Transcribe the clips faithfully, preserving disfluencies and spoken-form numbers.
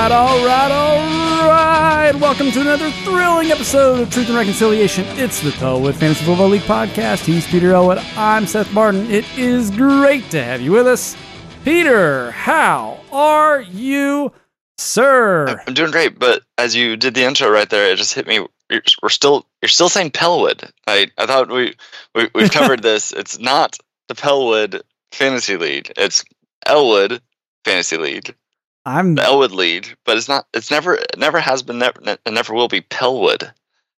right, all right, all right. Welcome to another thrilling episode of Truth and Reconciliation. It's the Pellwood Fantasy Football League podcast. He's Peter Elwood. I'm Seth Martin. It is great to have you with us. Peter, how are you, sir? I'm doing great, but as you did the intro right there, it just hit me. You're, we're still, you're still saying Pellwood. I, I thought we, we we've covered this. It's not the Pellwood Fantasy League. It's Elwood Fantasy League. I'm the Elwood League, but it's not. It's never, it never has been, never, ne- never will be Pellwood.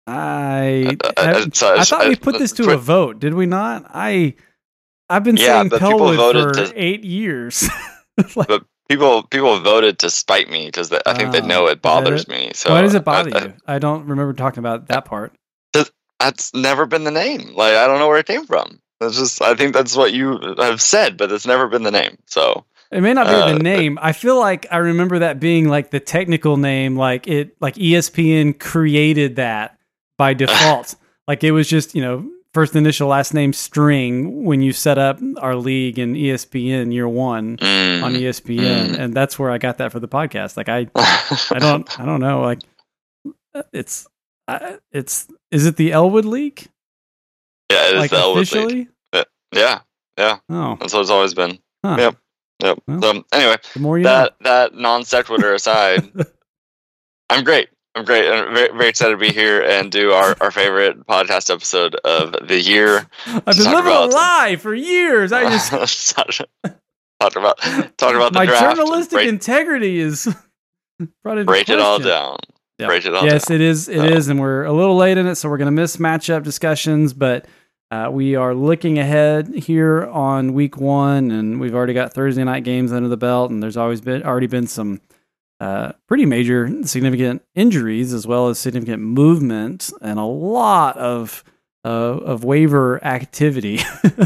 I Uh, I, uh, so I thought I- we put this to a vote, did we not? I I've been Yeah, saying but people Pellwood voted for to- eight years. Like, But people, people voted to spite me because I think they Oh, know is it bothers that me. So why does it bother I, I, you? I don't remember talking about that part. That's never been the name. Like, I don't know where it came from. It's just, I think that's what you have said, but it's never been the name. So It may not be Uh, the name. I feel like I remember that being like the technical name, like it, like E S P N created that by default. Like it was just, you know, first initial, last name string when you set up our league in E S P N year one mm, on E S P N, mm. and that's where I got that for the podcast. Like I, I don't, I don't know. Like it's, I, it's, is it the Elwood League? yeah, it is Like the Elwood officially? League. Yeah, yeah, Oh, that's what it's always been. huh. Yep, yep. Well, so anyway, The more you that that non sequitur aside, I'm great. I'm great. I'm very, very excited to be here and do our, our favorite podcast episode of the year. know. I've been talk living about- a lie for years. I just. talk, talk about talk about the My draft. journalistic break, integrity is brought into break it all question. down. Yep. Break it all Yes, down. it is. It So- is, and we're a little late in it, so we're going to miss matchup discussions. But uh, we are looking ahead here on week one, and we've already got Thursday night games under the belt, and there's always been already been some uh, pretty major, significant injuries as well as significant movement, and a lot of uh, of waiver activity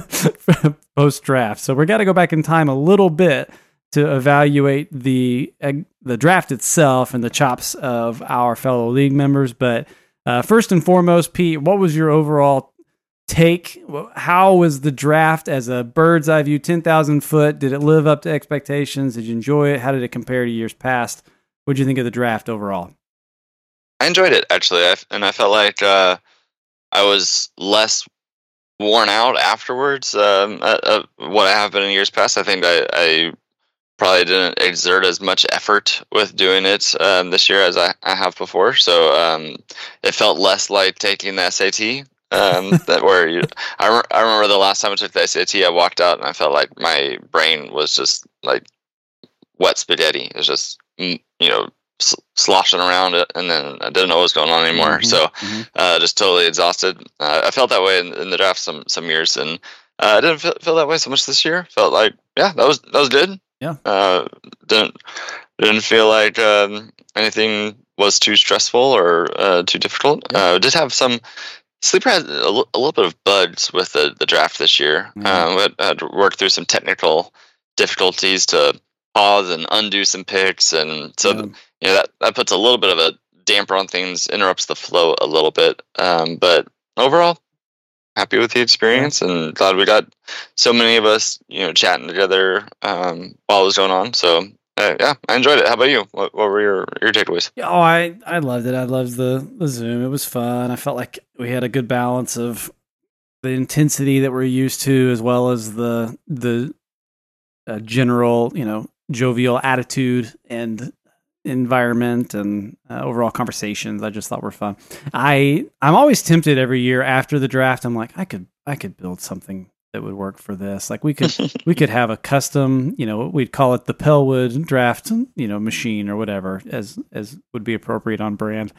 post draft. So we're got to go back in time a little bit to evaluate the uh, the draft itself and the chops of our fellow league members. But uh, first and foremost, Pete, what was your overall take? How was the draft as a bird's eye view, ten thousand foot? Did it live up to expectations? Did you enjoy it? How did it compare to years past? What did you think of the draft overall? I enjoyed it actually, I, and I felt like uh, I was less worn out afterwards. Um, uh, uh, what I have been in years past, I think I, I probably didn't exert as much effort with doing it um, this year as I, I have before. So um, it felt less like taking the S A T. Um, that where you, I, re- I remember the last time I took the S A T, I walked out and I felt like my brain was just like wet spaghetti. It was just mm, you know s- sloshing around it, and then I didn't know what was going on anymore. Mhm, So mhm. uh, just totally exhausted. Uh, I felt that way in, in the draft some some years, and uh, I didn't feel, feel that way so much this year. Felt like yeah, that was that was good. Yeah. Uh, didn't didn't feel like um, anything was too stressful or uh, too difficult. Yeah. Uh, did have some. Sleeper had a, l- a little bit of bugs with the, the draft this year. Mhm. Um, we had, had to work through some technical difficulties to pause and undo some picks, and so Yeah. th- you know that, that puts a little bit of a damper on things, interrupts the flow a little bit. Um, but overall, happy with the experience, and glad we got so many of us, you know, chatting together um, while it was going on. So uh, yeah, I enjoyed it. How about you? What, what were your, your takeaways? Yeah, oh, I, I loved it. I loved the, the Zoom. It was fun. I felt like we had a good balance of the intensity that we're used to, as well as the the uh, general, you know, jovial attitude and environment and uh, overall conversations. I just thought were fun. I I'm always tempted every year after the draft. I'm like, I could I could build something that would work for this. Like we could we could have a custom, you know, we'd call it the Pellwood draft, you know, machine or whatever, as as would be appropriate on brand.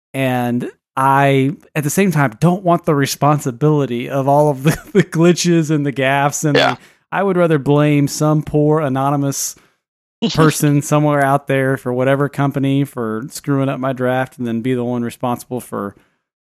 And I, at the same time, don't want the responsibility of all of the, the glitches and the gaffes. And Yeah. the, I would rather blame some poor anonymous person somewhere out there for whatever company for screwing up my draft, and then be the one responsible for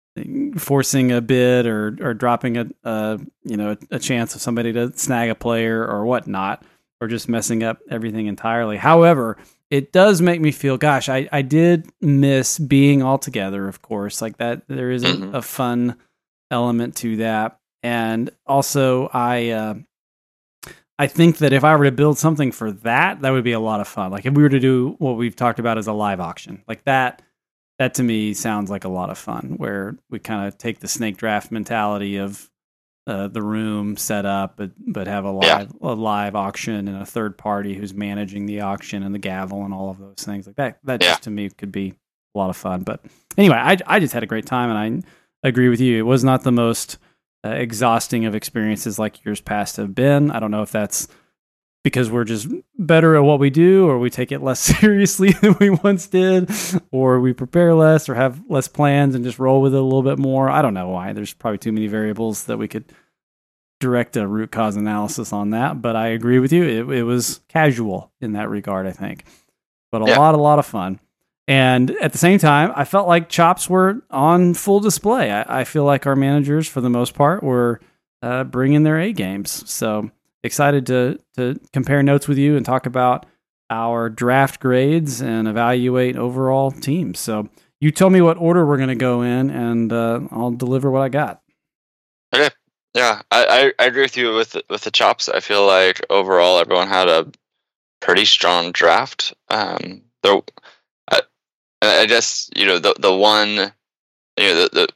forcing a bid or or dropping a, a you know a, a chance of somebody to snag a player or whatnot, or just messing up everything entirely. However, it does make me feel, gosh, I, I did miss being all together, of course, like that. There is a, Mhm. a fun element to that. And also I, uh, I think that if I were to build something for that, that would be a lot of fun. Like if we were to do what we've talked about as a live auction, like that, that to me sounds like a lot of fun, where we kind of take the snake draft mentality of uh, the room set up, but but have a live yeah. a live auction and a third party who's managing the auction and the gavel and all of those things like that. That yeah. just to me could be a lot of fun. But anyway, I I just had a great time, and I agree with you. It was not the most uh, exhausting of experiences like years past have been. I don't know if that's because we're just better at what we do, or we take it less seriously than we once did, or we prepare less or have less plans and just roll with it a little bit more. I don't know why. There's probably too many variables that we could direct a root cause analysis on that, but I agree with you. It, it was casual in that regard, I think, but a yeah. lot, a lot of fun. And at the same time, I felt like chops were on full display. I, I feel like our managers, for the most part, were uh, bringing their A games. So excited to to compare notes with you and talk about our draft grades and evaluate overall teams. So you tell me what order we're going to go in, and uh, I'll deliver what I got. Okay. Yeah, I, I, I agree with you with the, with the chops. I feel like overall everyone had a pretty strong draft. Um, there, I, I guess you know the the one, you know the, the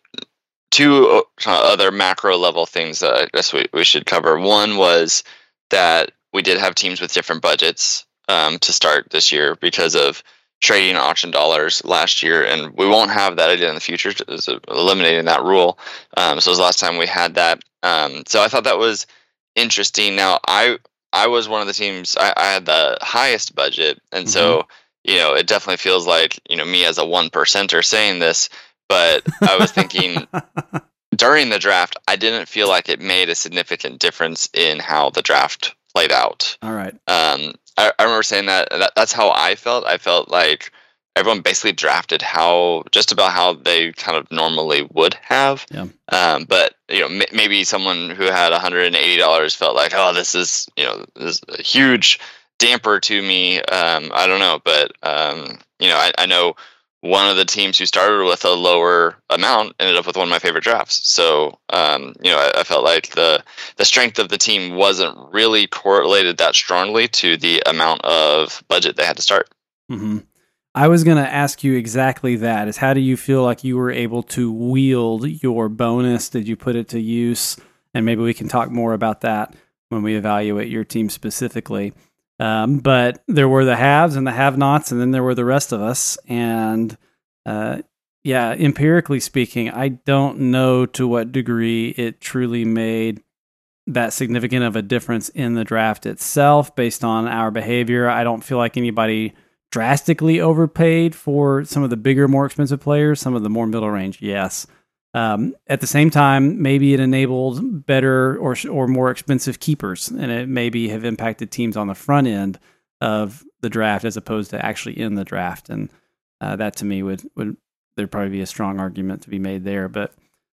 two other macro level things that I guess we, we should cover. One was that we did have teams with different budgets um, to start this year because of trading auction dollars last year, and we won't have that again in the future. It's eliminating that rule. Um, so it was the last time we had that. Um, so I thought that was interesting. Now I I was one of the teams. I, I had the highest budget, and mm-hmm. so you know it definitely feels like you know me as a one percenter saying this, but I was thinking. During the draft, I didn't feel like it made a significant difference in how the draft played out. All right. Um, I, I remember saying that, that that's how I felt. I felt like everyone basically drafted how just about how they kind of normally would have. Yeah. Um, but you know, m- maybe someone who had one hundred eighty dollars felt like, oh, this is you know, this is a huge damper to me. Um, I don't know, but um, you know, I, I know. One of the teams who started with a lower amount ended up with one of my favorite drafts. So, um, you know, I, I felt like the the strength of the team wasn't really correlated that strongly to the amount of budget they had to start. Mm-hmm. I was going to ask you exactly that. Is how do you feel like you were able to wield your bonus? Did you put it to use? And maybe we can talk more about that when we evaluate your team specifically. Um, but there were the haves and the have-nots, and then there were the rest of us. And uh, yeah, empirically speaking, I don't know to what degree it truly made that significant of a difference in the draft itself based on our behavior. I don't feel like anybody drastically overpaid for some of the bigger, more expensive players. Some of the more middle range, yes. Um, at the same time, maybe it enabled better or or more expensive keepers, and it maybe have impacted teams on the front end of the draft as opposed to actually in the draft. And uh, that to me would would there'd probably be a strong argument to be made there. But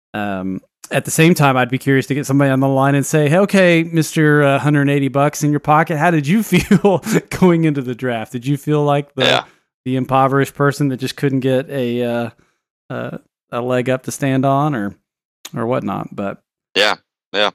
um, at the same time, I'd be curious to get somebody on the line and say, hey, okay, Mister Uh, one hundred eighty bucks in your pocket, how did you feel going into the draft? Did you feel like the yeah. the impoverished person that just couldn't get a uh, uh, a leg up to stand on, or or whatnot? But yeah, yeah,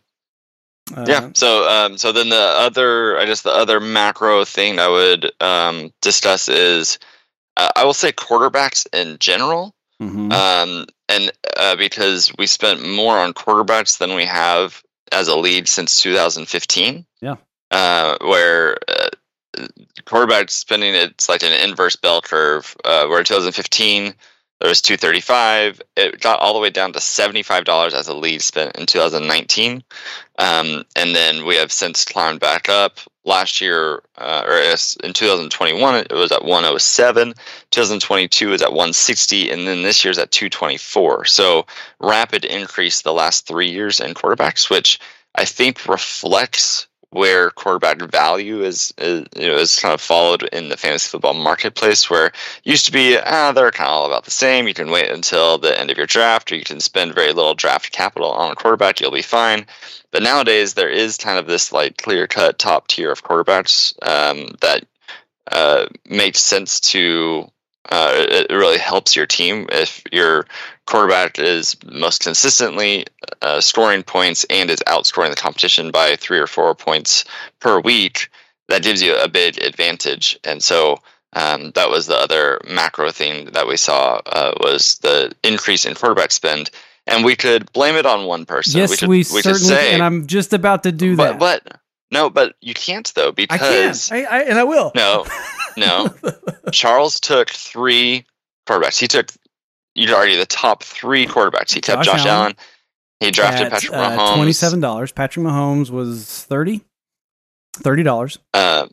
uh, yeah. So, um, so then the other, I guess the other macro thing I would um, discuss is, uh, I will say quarterbacks in general, mm-hmm. um, and uh, because we spent more on quarterbacks than we have as a league since two thousand fifteen. Yeah, uh, where uh, quarterback spending it's like an inverse bell curve. Uh, where in two thousand fifteen. There was two thirty-five. It got all the way down to seventy-five dollars as a lead spent in two thousand nineteen. Um, and then we have since climbed back up. Last year, uh, or in two thousand twenty-one, it was at one oh seven. two thousand twenty-two is at one sixty. And then this year's at two twenty-four. So rapid increase the last three years in quarterbacks, which I think reflects where quarterback value is, is, you know, is kind of followed in the fantasy football marketplace, where it used to be, ah, they're kind of all about the same. You can wait until the end of your draft, or you can spend very little draft capital on a quarterback. You'll be fine. But nowadays, there is kind of this like clear-cut top tier of quarterbacks um, that uh, makes sense to uh, it really helps your team if your quarterback is most consistently uh, scoring points and is outscoring the competition by three or four points per week. That gives you a big advantage. And so um, that was the other macro thing that we saw uh, was the increase in quarterback spend. And we could blame it on one person. Yes, we, could, we, we certainly could say, and I'm just about to do but, that. But no, but you can't though, because I can, I, I, and I will. No, no. Charles took three quarterbacks. He took, you'd argue, the top three quarterbacks. He kept Josh, Josh Allen. Allen. He drafted At, Patrick uh, Mahomes. twenty-seven dollars. Patrick Mahomes was thirty dollars. Uh,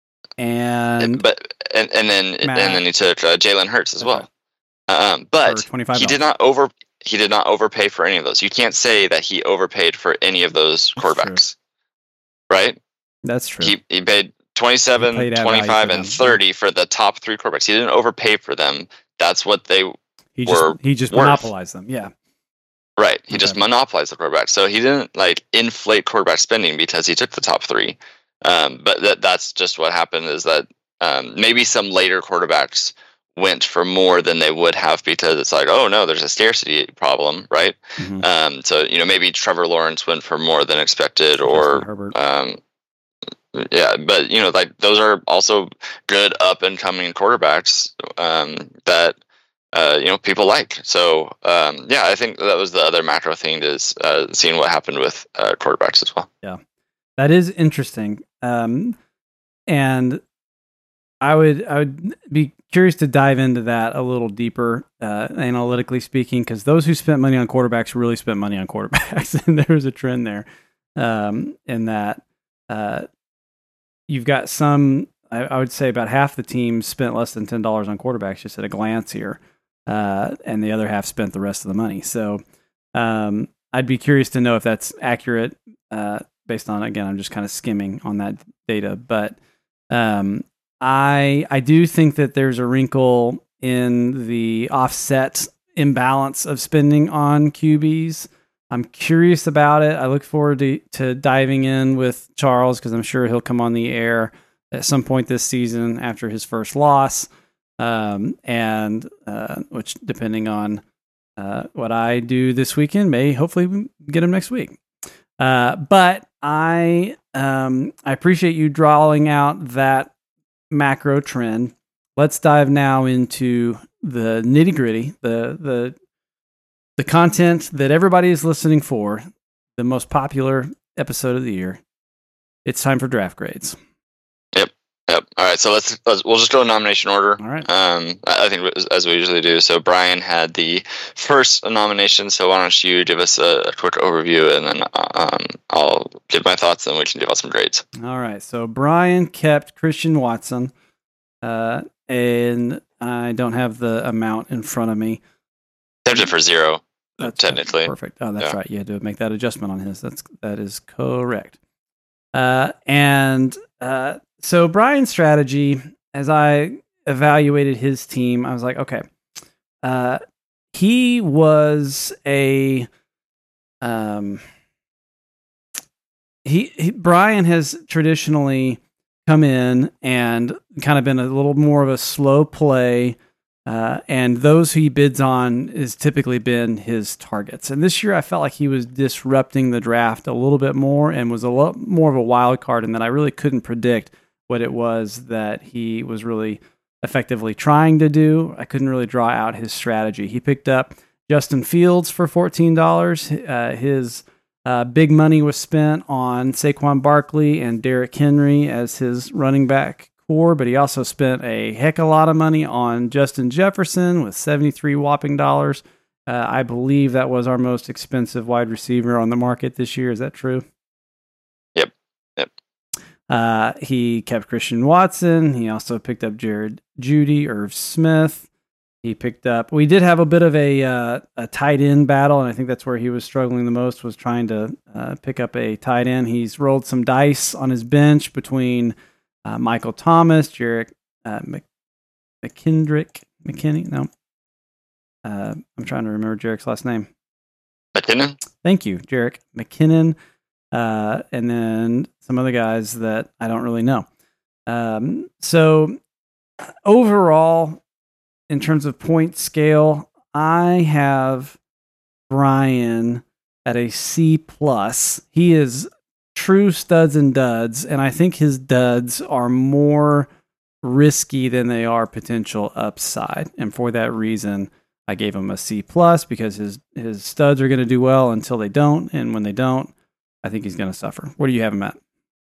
and but and, and then Matt, and then he took uh, Jalen Hurts as well. Um, but he did not over he did not overpay for any of those. You can't say that he overpaid for any of those quarterbacks, right? That's true. He he paid twenty-seven, he paid twenty-five, and thirty for the top three quarterbacks. He didn't overpay for them. That's what they he were. Just, he just worth. monopolized them. Yeah. Right. He okay. just monopolized the quarterback. So he didn't like inflate quarterback spending because he took the top three. Um, but that that's just what happened is that um, maybe some later quarterbacks went for more than they would have because it's like, oh no, there's a scarcity problem, right? Mm-hmm. Um, so, you know, maybe Trevor Lawrence went for more than expected or, um, yeah, but you know, like those are also good up and coming quarterbacks um, that, uh, you know, people like. So, um, yeah, I think that was the other macro thing is uh, seeing what happened with uh, quarterbacks as well. Yeah, that is interesting. Um, and I would I would be curious to dive into that a little deeper, uh, analytically speaking, because those who spent money on quarterbacks really spent money on quarterbacks, and there was a trend there. Um, in that, uh, you've got some. I, I would say about half the teams spent less than ten dollars on quarterbacks, just at a glance here, uh, and the other half spent the rest of the money. So, um, I'd be curious to know if that's accurate. Uh, based on, again, I'm just kind of skimming on that data, but. Um, I I do think that there's a wrinkle in the offset imbalance of spending on Q Bs. I'm curious about it. I look forward to, to diving in with Charles because I'm sure he'll come on the air at some point this season after his first loss, um, and uh, which, depending on uh, what I do this weekend, may hopefully get him next week. Uh, but I um, I appreciate you drawing out that macro trend. Let's dive now into the nitty gritty, the the the content that everybody is listening for, the most popular episode of the year. It's time for draft grades. Yep, yep. All right, so let's, let's we'll just go in nomination order. All right. Um, I think as we usually do. So Brian had the first nomination. So why don't you give us a, a quick overview, and then um, I'll give my thoughts, and we can give out some grades. All right. So Brian kept Christian Watson, uh, and I don't have the amount in front of me. Kept it for zero. That's technically perfect. Oh, that's yeah. right. You had to make that adjustment on his. That's that is correct. Uh, and uh, so Brian's strategy, as I evaluated his team, I was like, okay, uh, he was a um, he, he Brian has traditionally come in and kind of been a little more of a slow play. Uh, and those who he bids on has typically been his targets. And this year I felt like he was disrupting the draft a little bit more and was a lot more of a wild card, and that I really couldn't predict what it was that he was really effectively trying to do. I couldn't really draw out his strategy. He picked up Justin Fields for fourteen dollars. Uh, his uh, big money was spent on Saquon Barkley and Derrick Henry as his running back. But he also spent a heck of a lot of money on Justin Jefferson with seventy-three whopping dollars. Uh, I believe that was our most expensive wide receiver on the market this year. Is that true? Yep. Yep. Uh, he kept Christian Watson. He also picked up Jared Judy, Irv Smith. He picked up. We did have a bit of a uh, a tight end battle, and I think that's where he was struggling the most. Was trying to uh, pick up a tight end. He's rolled some dice on his bench between. Uh, Michael Thomas, Jerick uh, Mc, McKendrick, McKinney, no. Uh, I'm trying to remember Jerick's last name. McKinnon? Thank you, Jerick McKinnon. Uh, and then some other guys that I don't really know. Um, so overall, in terms of point scale, I have Brian at a C plus. He is true studs and duds, and I think his duds are more risky than they are potential upside. And for that reason, I gave him a C plus because his his studs are going to do well until they don't, and when they don't, I think he's going to suffer. What do you have him at?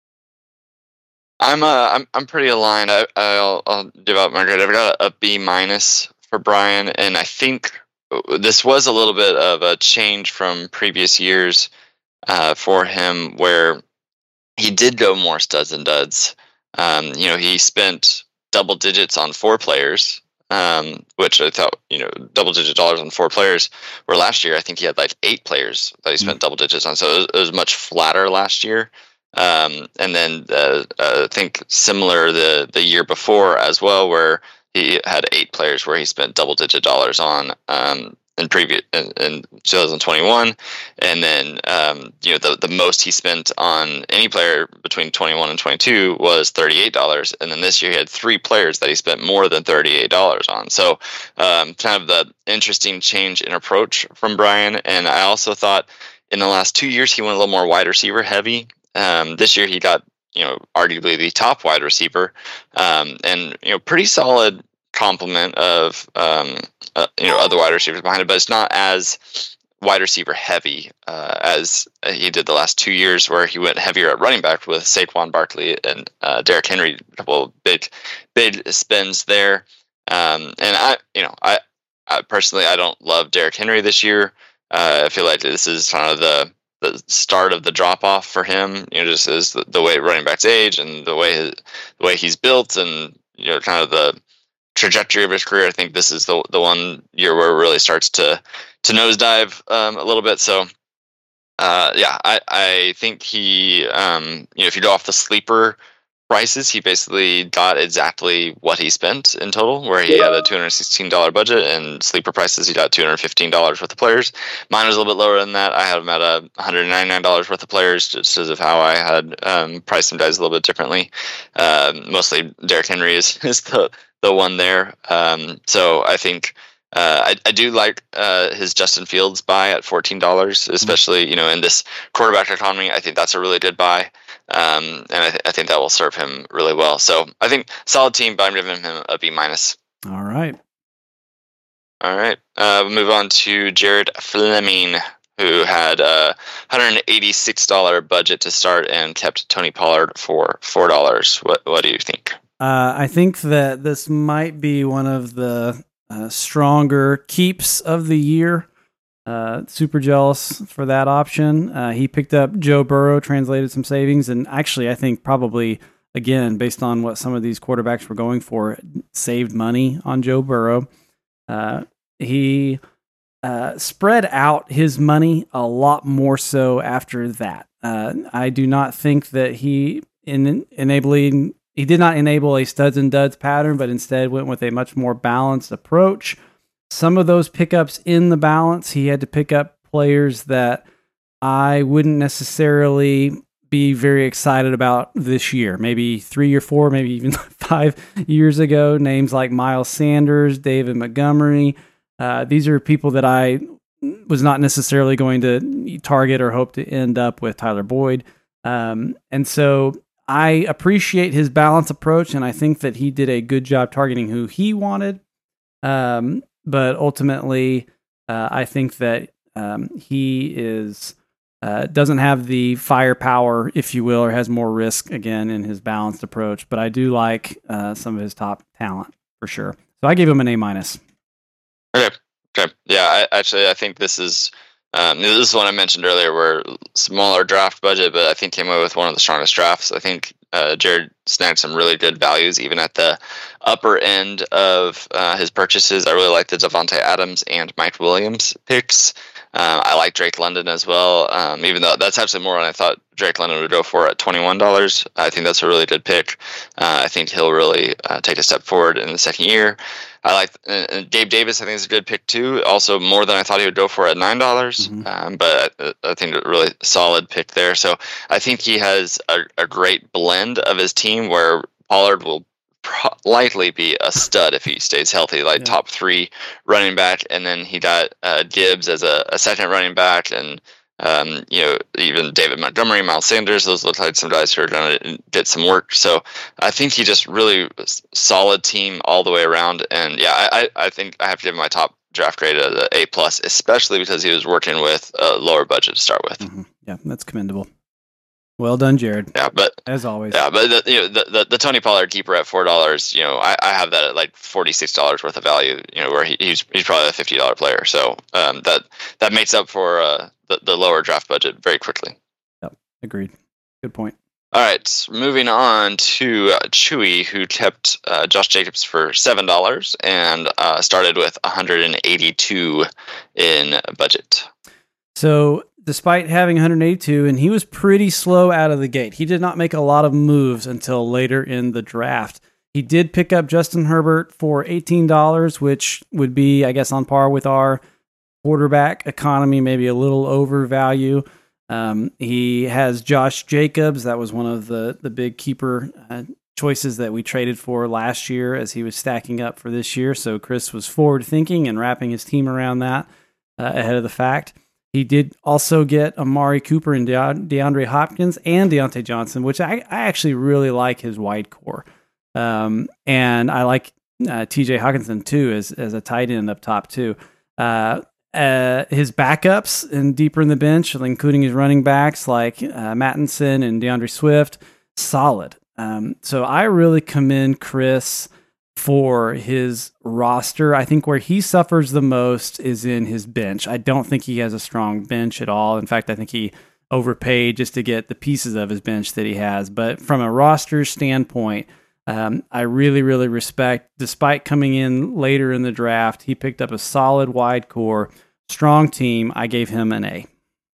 I'm uh I'm I'm pretty aligned. I I'll, I'll give out my grade. I've got a, a B minus for Brian, and I think this was a little bit of a change from previous years uh, for him, where he did go more studs and duds. Um, you know, he spent double digits on four players, um, which I thought, you know, double digit dollars on four players. Where last year, I think he had like eight players that he spent mm-hmm. double digits on. So it was, it was much flatter last year. Um, and then uh, uh, I think similar the the year before as well, where he had eight players where he spent double digit dollars on um, in previous in, in twenty twenty-one, and then um, you know the the most he spent on any player between twenty-one and twenty-two was thirty-eight dollars, and then this year he had three players that he spent more than thirty-eight dollars on. So um, kind of the interesting change in approach from Brian. And I also thought in the last two years he went a little more wide receiver heavy. Um, this year he got, you know, arguably the top wide receiver, um, and you know, pretty solid complement of um, uh, you know, other wide receivers behind it, but it's not as wide receiver heavy uh, as he did the last two years, where he went heavier at running back with Saquon Barkley and uh, Derrick Henry, a couple big big spins there. Um, and I, you know, I, I personally I don't love Derrick Henry this year. Uh, I feel like this is kind of the the start of the drop off for him, you know, just as the, the way running backs age and the way his, the way he's built, and you know, kind of the trajectory of his career. I think this is the the one year where it really starts to to nosedive um, a little bit. So, uh, yeah, I I think he, um, you know, if you go off the sleeper prices, he basically got exactly what he spent in total, where he had a two hundred sixteen dollars budget, and sleeper prices, he got two hundred fifteen dollars worth of players. Mine was a little bit lower than that. I had him at a one hundred ninety-nine dollars worth of players, just because of how I had um, priced some guys a little bit differently. Um, mostly Derrick Henry is, is the, the one there. Um, so I think Uh, I, I do like uh, his Justin Fields buy at fourteen dollars, especially, you know, in this quarterback economy. I think that's a really good buy, um, and I, th- I think that will serve him really well. So I think solid team, but I'm giving him a B minus. All right. All right. Uh, we'll move on to Jared Fleming, who had a one hundred eighty-six dollars budget to start and kept Tony Pollard for four dollars. What What do you think? Uh, I think that this might be one of the Uh, stronger keeps of the year. Uh, super jealous for that option. Uh, he picked up Joe Burrow, translated some savings, and actually I think probably, again, based on what some of these quarterbacks were going for, saved money on Joe Burrow. Uh, he uh, spread out his money a lot more so after that. Uh, I do not think that he, in enabling He did not enable a studs and duds pattern, but instead went with a much more balanced approach. Some of those pickups in the balance, he had to pick up players that I wouldn't necessarily be very excited about this year. Maybe three or four, maybe even five years ago. Names like Miles Sanders, David Montgomery. Uh, these are people that I was not necessarily going to target or hope to end up with Tyler Boyd. Um, and so I appreciate his balanced approach, and I think that he did a good job targeting who he wanted. Um, but ultimately, uh, I think that um, he is uh, doesn't have the firepower, if you will, or has more risk, again, in his balanced approach. But I do like uh, some of his top talent, for sure. So I gave him an A minus. Okay. Okay. Yeah, I, actually, I think this is... Um, this is one I mentioned earlier, where smaller draft budget, but I think came away with one of the strongest drafts. I think uh, Jared snagged some really good values, even at the upper end of uh, his purchases. I really like the Davante Adams and Mike Williams picks. Uh, I like Drake London as well, um, even though that's actually more than I thought Drake London would go for at twenty-one dollars. I think that's a really good pick. Uh, I think he'll really uh, take a step forward in the second year. I like uh, Gabe Davis. I think is a good pick too. Also more than I thought he would go for at nine dollars. Mm-hmm. Um, but I, I think a really solid pick there. So I think he has a, a great blend of his team, where Pollard will pro- likely be a stud if he stays healthy, like yeah. top three running back. And then he got uh, Gibbs as a, a second running back, and um, you know, even David Montgomery, Miles Sanders. Those look like some guys who are going to get some work. So I think he just really solid team all the way around. And yeah, I, I think I have to give him my top draft grade as an A plus, especially because he was working with a lower budget to start with. Mm-hmm. Yeah, that's commendable. Well done, Jared. Yeah, but as always, yeah, but the, you know, the, the the Tony Pollard keeper at four dollars. You know, I, I have that at like forty six dollars worth of value. You know, where he, he's he's probably a fifty dollar player. So um, that that makes up for uh, the the lower draft budget very quickly. Yep, agreed. Good point. All right, moving on to uh, Chewy, who kept uh, Josh Jacobs for seven dollars and uh, started with one hundred and eighty two in budget. So, despite having one hundred eighty-two, and he was pretty slow out of the gate. He did not make a lot of moves until later in the draft. He did pick up Justin Herbert for eighteen dollars, which would be, I guess, on par with our quarterback economy, maybe a little overvalue. Um, he has Josh Jacobs. That was one of the, the big keeper uh, choices that we traded for last year as he was stacking up for this year. So Chris was forward thinking and wrapping his team around that uh, ahead of the fact. He did also get Amari Cooper and De- DeAndre Hopkins and Deontay Johnson, which I, I actually really like his wide core. Um, and I like uh, T J Hawkinson too as, as a tight end up top too. Uh, uh, his backups and deeper in the bench, including his running backs like uh, Mattinson and DeAndre Swift, solid. Um, so I really commend Chris for his roster. I think where he suffers the most is in his bench. I don't think he has a strong bench at all. In fact, I think he overpaid just to get the pieces of his bench that he has. But from a roster standpoint, um, I really, really respect, despite coming in later in the draft, he picked up a solid wide core, strong team. I gave him an A.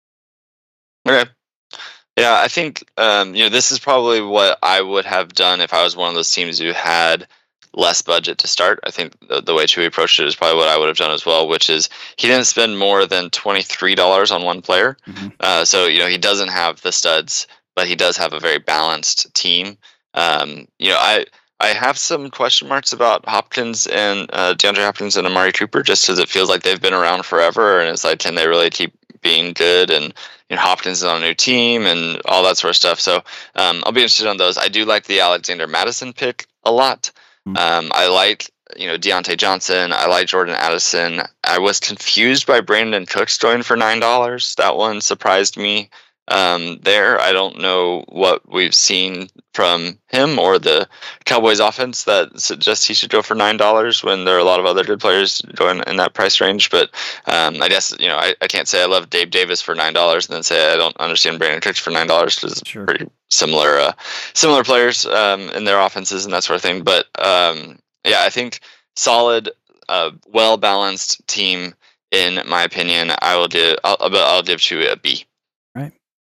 Okay. Yeah, I think um, you know, this is probably what I would have done if I was one of those teams who had less budget to start. I think the, the way Chewy approached it is probably what I would have done as well, which is he didn't spend more than twenty-three dollars on one player. Mm-hmm. Uh, so, you know, he doesn't have the studs, but he does have a very balanced team. Um, you know, I, I have some question marks about Hopkins and uh, DeAndre Hopkins and Amari Cooper, just because it feels like they've been around forever. And it's like, can they really keep being good? And, you know, Hopkins is on a new team and all that sort of stuff. So um, I'll be interested on those. I do like the Alexander Mattison pick a lot. Um, I like, you know, Deontay Johnson. I like Jordan Addison. I was confused by Brandon Cooks going for nine dollars. That one surprised me um, there. I don't know what we've seen from him or the Cowboys offense that suggests he should go for nine dollars when there are a lot of other good players going in that price range. But um, I guess, you know, I, I can't say I love Dave Davis for nine dollars and then say I don't understand Brandon Cooks for nine dollars because it's sure. pretty similar uh, similar players um, in their offenses and that sort of thing. But um, yeah, I think solid, uh, well-balanced team, in my opinion. I will give, I'll, I'll give Chewy a B. Right.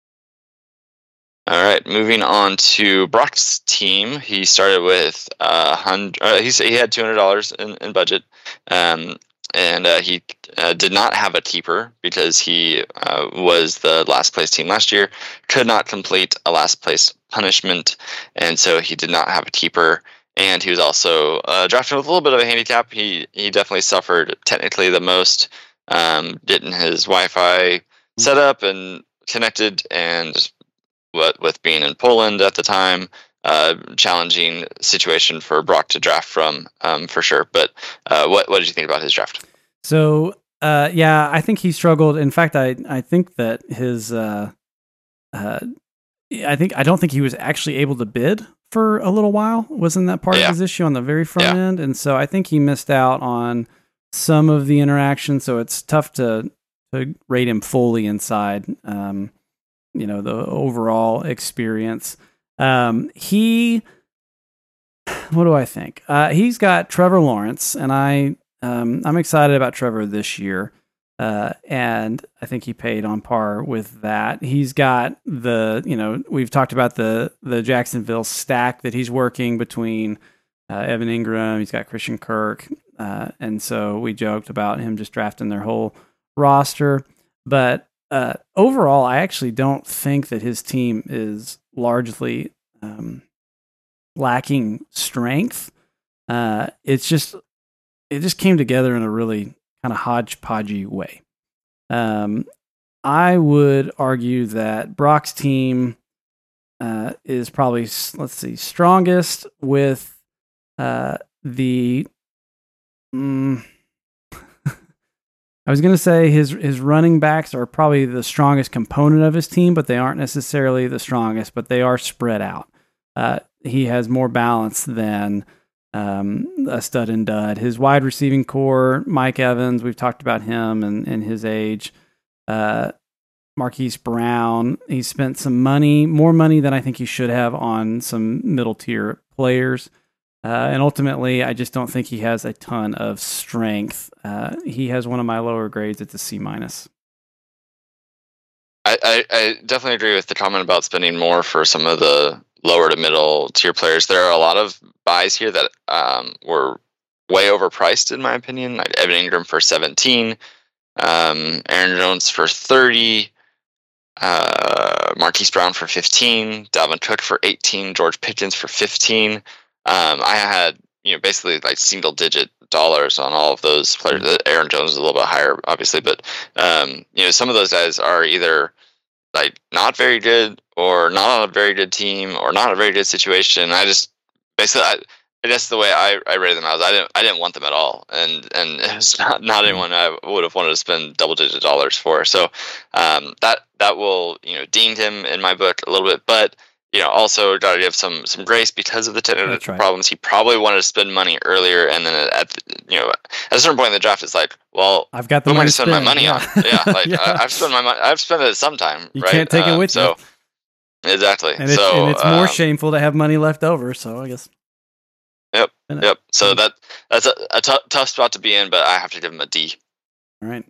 All right, moving on to Brock's team. He started with uh, hundred. Uh, he he had two hundred dollars in, in budget, um, and uh, he uh, did not have a keeper because he uh, was the last place team last year. Could not complete a last place punishment, and so he did not have a keeper. And he was also uh, drafted with a little bit of a handicap. He he definitely suffered technically the most, um, getting his Wi-Fi set up and connected, and what with being in Poland at the time, uh, challenging situation for Brock to draft from, um, for sure. But uh, what what did you think about his draft? So uh, yeah, I think he struggled. In fact, I I think that his uh, uh, I think I don't think he was actually able to bid for a little while. Wasn't that part yeah. of his issue on the very front yeah. end? And so I think he missed out on some of the interaction. So it's tough to to rate him fully inside. Um, you know, the overall experience. Um, he, what do I think? Uh, he's got Trevor Lawrence, and I, um, I'm excited about Trevor this year. Uh, and I think he paid on par with that. He's got the, you know, we've talked about the, the Jacksonville stack that he's working between uh, Evan Ingram. He's got Christian Kirk. Uh, and so we joked about him just drafting their whole roster, but Uh, overall, I actually don't think that his team is largely um, lacking strength. Uh, it's just it just came together in a really kind of hodgepodgey way. Um, I would argue that Brock's team uh, is probably, let's see, strongest with uh, the. Mm, I was going to say his his running backs are probably the strongest component of his team, but they aren't necessarily the strongest, but they are spread out. Uh, he has more balance than um, a stud and dud. His wide receiving core, Mike Evans, we've talked about him and, and his age. Uh, Marquise Brown, he spent some money, more money than I think he should have on some middle tier players. Uh, and ultimately, I just don't think he has a ton of strength. Uh, he has one of my lower grades. It's a C minus. I, I, I definitely agree with the comment about spending more for some of the lower to middle tier players. There are a lot of buys here that um, were way overpriced, in my opinion. Like Evan Ingram for seventeen, um, Aaron Jones for thirty, uh, Marquise Brown for fifteen, Dalvin Cook for eighteen, George Pickens for fifteen. Um, I had, you know, basically like single digit dollars on all of those players. Aaron Jones is a little bit higher, obviously, but um, you know, some of those guys are either like not very good or not on a very good team or not a very good situation. I just basically, I, that's the way I, I rated them. I was, I didn't, I didn't want them at all, and and it's not not anyone I would have wanted to spend double digit dollars for. So um, that that will, you know, dinged him in my book a little bit, but. You know, also got to give some some grace because of the technical right. problems. He probably wanted to spend money earlier, and then at the, you know, at a certain point in the draft, it's like, well, I've got the who am money I to spend my money yeah. on? Yeah, like yeah. I, I've spent my money. I've spent it sometime. You right? can't take um, it with so, you. Exactly. And it's, so and it's more um, shameful to have money left over. So I guess. Yep. Yep. So that that's a, a t- tough spot to be in, but I have to give him a D. All right.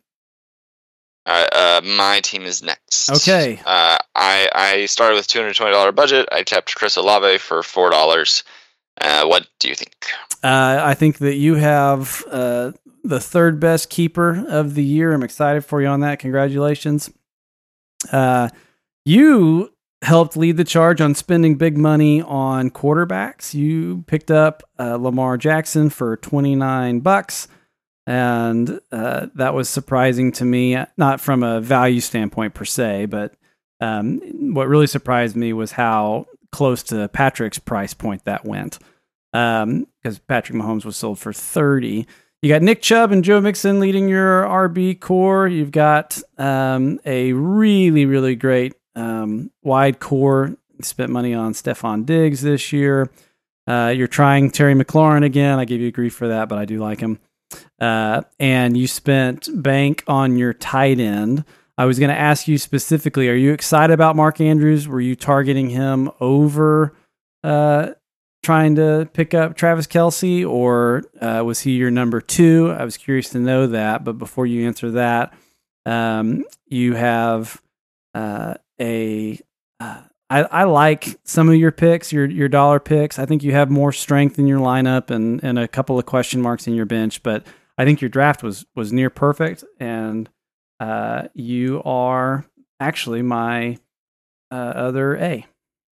All right, uh, my team is next. Okay. Uh, I I started with two hundred twenty dollars budget. I kept Chris Olave for four dollars. Uh, what do you think? Uh, I think that you have uh, the third best keeper of the year. I'm excited for you on that. Congratulations. Uh, you helped lead the charge on spending big money on quarterbacks. You picked up uh, Lamar Jackson for twenty-nine bucks. And uh, that was surprising to me, not from a value standpoint per se, but um, what really surprised me was how close to Patrick's price point that went. Because um, Patrick Mahomes was sold for thirty. You got Nick Chubb and Joe Mixon leading your R B core. You've got um, a really, really great um, wide core. You spent money on Stephon Diggs this year. Uh, you're trying Terry McLaurin again. I give you grief for that, but I do like him. Uh, and you spent bank on your tight end. I was going to ask you specifically, are you excited about Mark Andrews? Were you targeting him over uh, trying to pick up Travis Kelce, or uh, was he your number two? I was curious to know that. But before you answer that, um, you have uh, a... Uh, I, I like some of your picks, your your dollar picks. I think you have more strength in your lineup and, and a couple of question marks in your bench, but I think your draft was was near perfect, and uh, you are actually my uh, other A.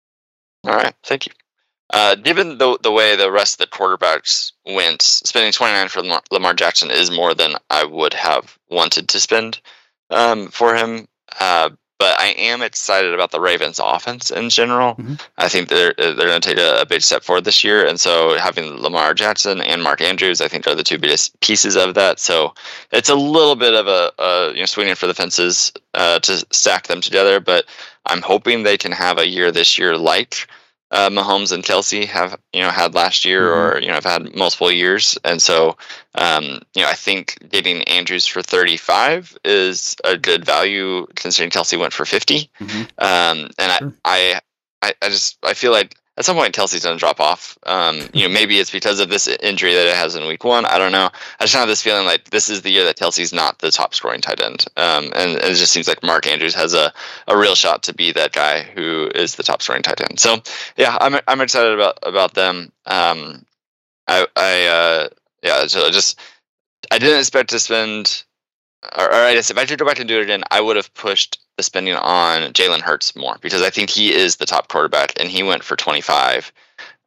All right, thank you. Uh, given the the way the rest of the quarterbacks went, spending twenty-nine for Lamar, Lamar Jackson is more than I would have wanted to spend um, for him. Uh, But I am excited about the Ravens offense in general. Mm-hmm. I think they're they're going to take a, a big step forward this year. And so having Lamar Jackson and Mark Andrews, I think, are the two biggest pieces of that. So it's a little bit of a, a you know, swinging for the fences uh, to stack them together. But I'm hoping they can have a year this year like uh, Mahomes and Kelce have you know had last year, mm-hmm. or you know have had multiple years. And so um, you know I think getting Andrews for thirty-five is a good value considering Kelce went for fifty. Mm-hmm. Um, and sure. I, I I just I feel like at some point Kelce's going to drop off. Um, you know maybe it's because of this injury that it has in week one. I don't know. I just have this feeling like this is the year that Kelce's not the top scoring tight end. Um, and, and it just seems like Mark Andrews has a, a real shot to be that guy who is the top scoring tight end. So yeah, I'm I'm excited about about them. Um, I I uh, yeah, so just I didn't expect to spend. Or, or I guess if I could go back and do it again, I would have pushed the spending on Jalen Hurts more because I think he is the top quarterback, and he went for twenty-five.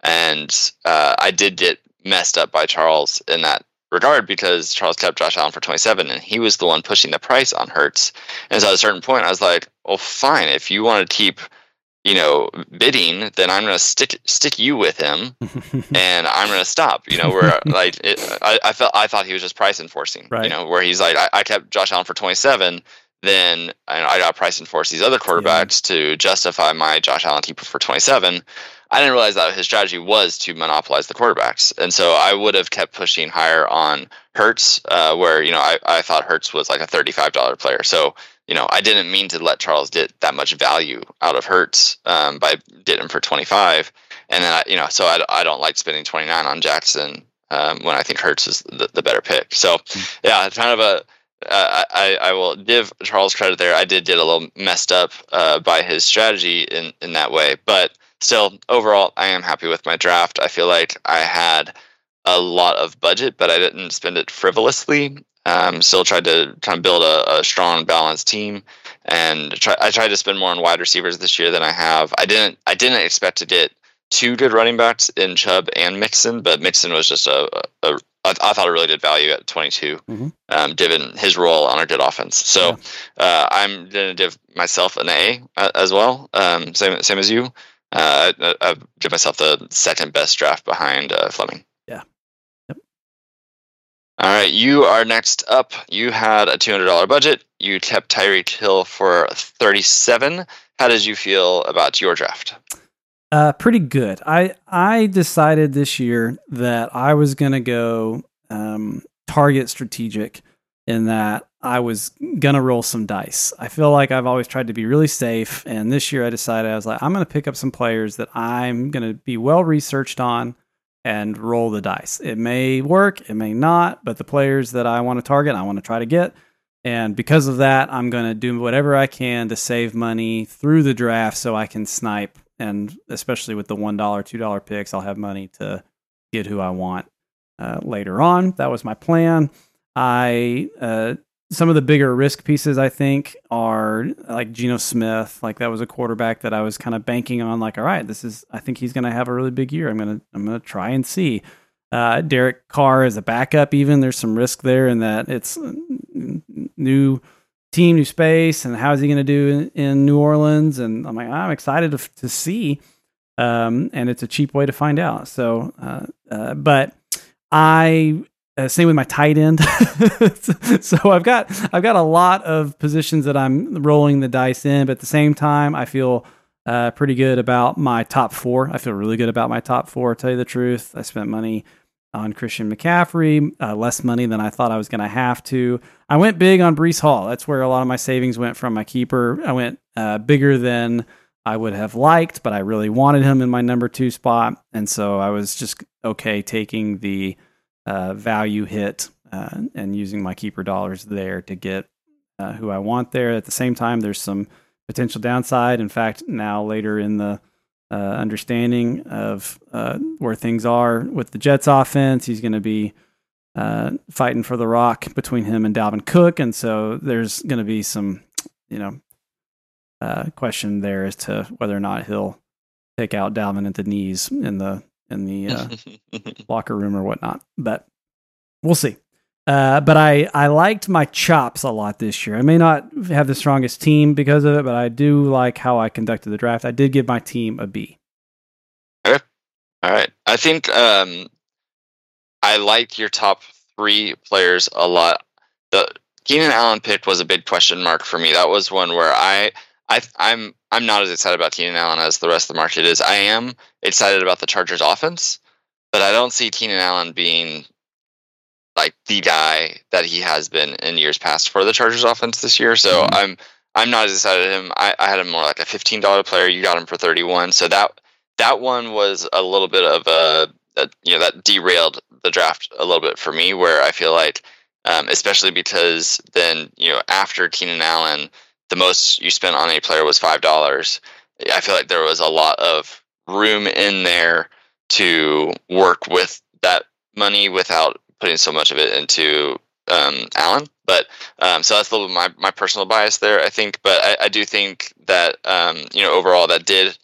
And uh, I did get messed up by Charles in that regard because Charles kept Josh Allen for twenty-seven, and he was the one pushing the price on Hurts. And so at a certain point, I was like, well, fine. If you want to keep, you know, bidding, then I'm going to stick stick you with him, and I'm going to stop. You know, where like it, I, I felt I thought he was just price enforcing. Right. You know, where he's like, I, I kept Josh Allen for twenty-seven. Then I, I got price enforce these other quarterbacks yeah. to justify my Josh Allen keeper for twenty-seven. I didn't realize that his strategy was to monopolize the quarterbacks. And so I would have kept pushing higher on Hurts, uh, where, you know, I, I thought Hurts was like a thirty-five dollars player. So, you know, I didn't mean to let Charles get that much value out of Hurts um, by getting him for twenty-five. And then, I, you know, so I, I don't like spending twenty-nine on Jackson um, when I think Hurts is the, the better pick. So, yeah, it's kind of a, Uh, I, I will give Charles credit there. I did get a little messed up uh, by his strategy in, in that way. But still, overall, I am happy with my draft. I feel like I had a lot of budget, but I didn't spend it frivolously. Um, still tried to kind of build a, a strong, balanced team. And try, I tried to spend more on wide receivers this year than I have. I didn't I didn't expect to get two good running backs in Chubb and Mixon, but Mixon was just a, a, a I, I thought a really good value at twenty-two, mm-hmm. um, given his role on a good offense. So yeah. uh, I'm going to give myself an A uh, as well, um, same same as you. Uh, I, I give myself the second best draft behind uh, Fleming. Yeah. Yep. All right, you are next up. You had a two hundred dollars budget. You kept Tyreek Hill for thirty-seven. How did you feel about your draft? Uh, pretty good. I I decided this year that I was going to go um, target strategic in that I was going to roll some dice. I feel like I've always tried to be really safe, and this year I decided I was like, I'm going to pick up some players that I'm going to be well researched on and roll the dice. It may work, it may not, but the players that I want to target, I want to try to get. And because of that, I'm going to do whatever I can to save money through the draft so I can snipe. And especially with the one dollar, two dollar picks, I'll have money to get who I want uh, later on. That was my plan. I uh, some of the bigger risk pieces, I think, are like Geno Smith. Like that was a quarterback that I was kind of banking on. Like, all right, this is. I think he's going to have a really big year. I'm gonna I'm gonna try and see. Uh, Derek Carr as a backup. Even there's some risk there in that it's new team, new space, and how is he going to do in, in New Orleans? And I'm like, I'm excited to, to see, um, and it's a cheap way to find out. So, uh, uh, but I uh, same with my tight end. So I've got I've got a lot of positions that I'm rolling the dice in, but at the same time, I feel uh, pretty good about my top four. I feel really good about my top four. To tell you the truth, I spent money on Christian McCaffrey, uh, less money than I thought I was going to have to. I went big on Breece Hall. That's where a lot of my savings went from my keeper. I went uh, bigger than I would have liked, but I really wanted him in my number two spot. And so I was just okay taking the uh, value hit uh, and using my keeper dollars there to get uh, who I want there. At the same time, there's some potential downside. In fact, now later in the Uh, understanding of uh, where things are with the Jets offense. He's going to be uh, fighting for the rock between him and Dalvin Cook. And so there's going to be some, you know, uh, question there as to whether or not he'll take out Dalvin at the knees in the, in the uh, locker room or whatnot, but we'll see. Uh, but I, I liked my chops a lot this year. I may not have the strongest team because of it, but I do like how I conducted the draft. I did give my team a B. Okay. All right. I think um, I like your top three players a lot. The Keenan Allen pick was a big question mark for me. That was one where I, I, I'm I'm not as excited about Keenan Allen as the rest of the market is. I am excited about the Chargers offense, but I don't see Keenan Allen being like the guy that he has been in years past for the Chargers offense this year. So mm-hmm. I'm I'm not as excited as him. I, I had him more like a fifteen dollars player. You got him for thirty-one. So that that one was a little bit of a, a you know that derailed the draft a little bit for me, where I feel like um, especially because then you know after Keenan Allen, the most you spent on a player was five dollars. I feel like there was a lot of room in there to work with that money without putting so much of it into um, Allen. But um, so that's a little bit my, my personal bias there, I think. But I, I do think that, um, you know, overall that did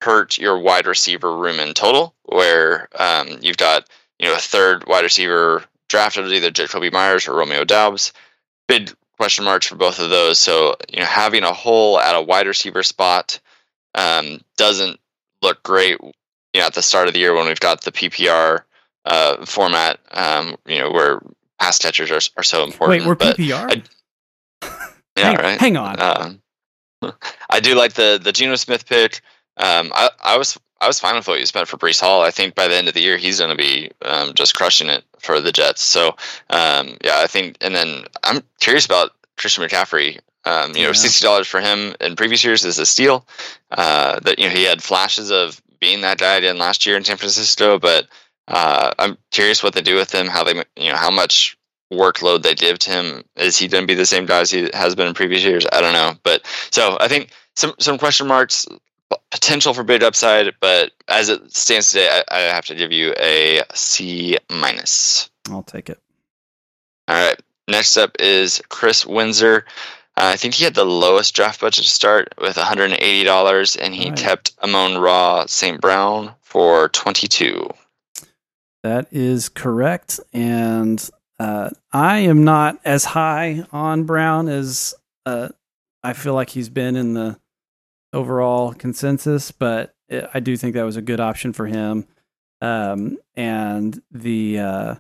hurt your wide receiver room in total, where um, you've got you know a third wide receiver drafted as either Jacoby Myers or Romeo Doubs. Big question marks for both of those. So you know having a hole at a wide receiver spot um, doesn't look great. You know at the start of the year when we've got the P P R uh, format, um, you know where pass catchers are are so important. Wait, we're but P P R. I, yeah, hang, right. Hang on. Um, I do like the the Geno Smith pick. Um, I, I was I was fine with what you spent for Breece Hall. I think by the end of the year he's going to be um, just crushing it for the Jets. So um, yeah, I think. And then I'm curious about Christian McCaffrey. Um, you yeah. know, sixty dollars for him in previous years is a steal. Uh, that you know he had flashes of being that guy again last year in San Francisco, but uh, I'm curious what they do with him. How they you know how much workload they give to him. Is he going to be the same guy as he has been in previous years? I don't know. But so I think some some question marks, potential for big upside, but as it stands today, I, I have to give you a C minus. I'll take it. All right. Next up is Chris Windsor. Uh, I think he had the lowest draft budget to start with one hundred eighty dollars, and he right. kept Amon-Ra Saint Brown for twenty-two dollars. That is correct. And Uh, I am not as high on Brown as uh, I feel like he's been in the overall consensus, but it, I do think that was a good option for him. Um, and the uh,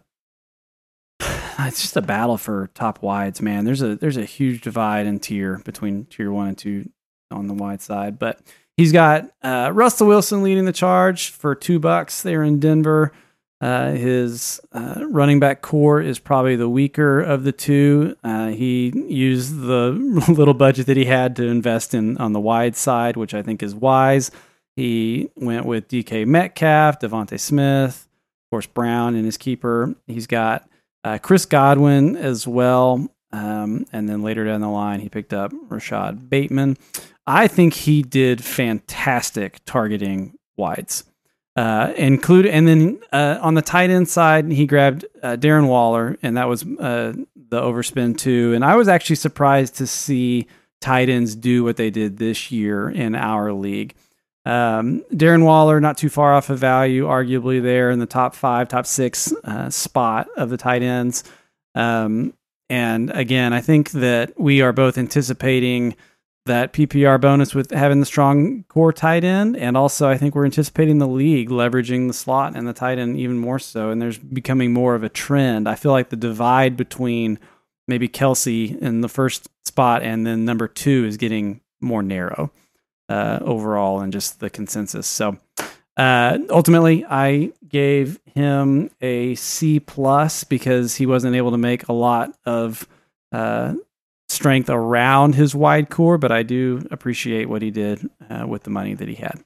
it's just a battle for top wides, man. There's a there's a huge divide in tier between tier one and two on the wide side, but he's got uh, Russell Wilson leading the charge for two bucks there in Denver. Uh, his uh, running back core is probably the weaker of the two. Uh, he used the little budget that he had to invest in on the wide side, which I think is wise. He went with D K Metcalf, Devontae Smith, of course, Brown in his keeper. He's got uh, Chris Godwin as well. Um, and then later down the line, he picked up Rashad Bateman. I think he did fantastic targeting wides. Uh, include and then uh, on the tight end side, he grabbed uh, Darren Waller, and that was uh, the overspend too. And I was actually surprised to see tight ends do what they did this year in our league. Um, Darren Waller, not too far off of value, arguably there in the top five, top six uh, spot of the tight ends. Um, and again, I think that we are both anticipating that P P R bonus with having the strong core tight end. And also I think we're anticipating the league leveraging the slot and the tight end even more so. And there's becoming more of a trend. I feel like the divide between maybe Kelsey in the first spot and then number two is getting more narrow uh, overall and just the consensus. So uh, ultimately I gave him a C plus because he wasn't able to make a lot of uh, strength around his wide core, but I do appreciate what he did uh, with the money that he had.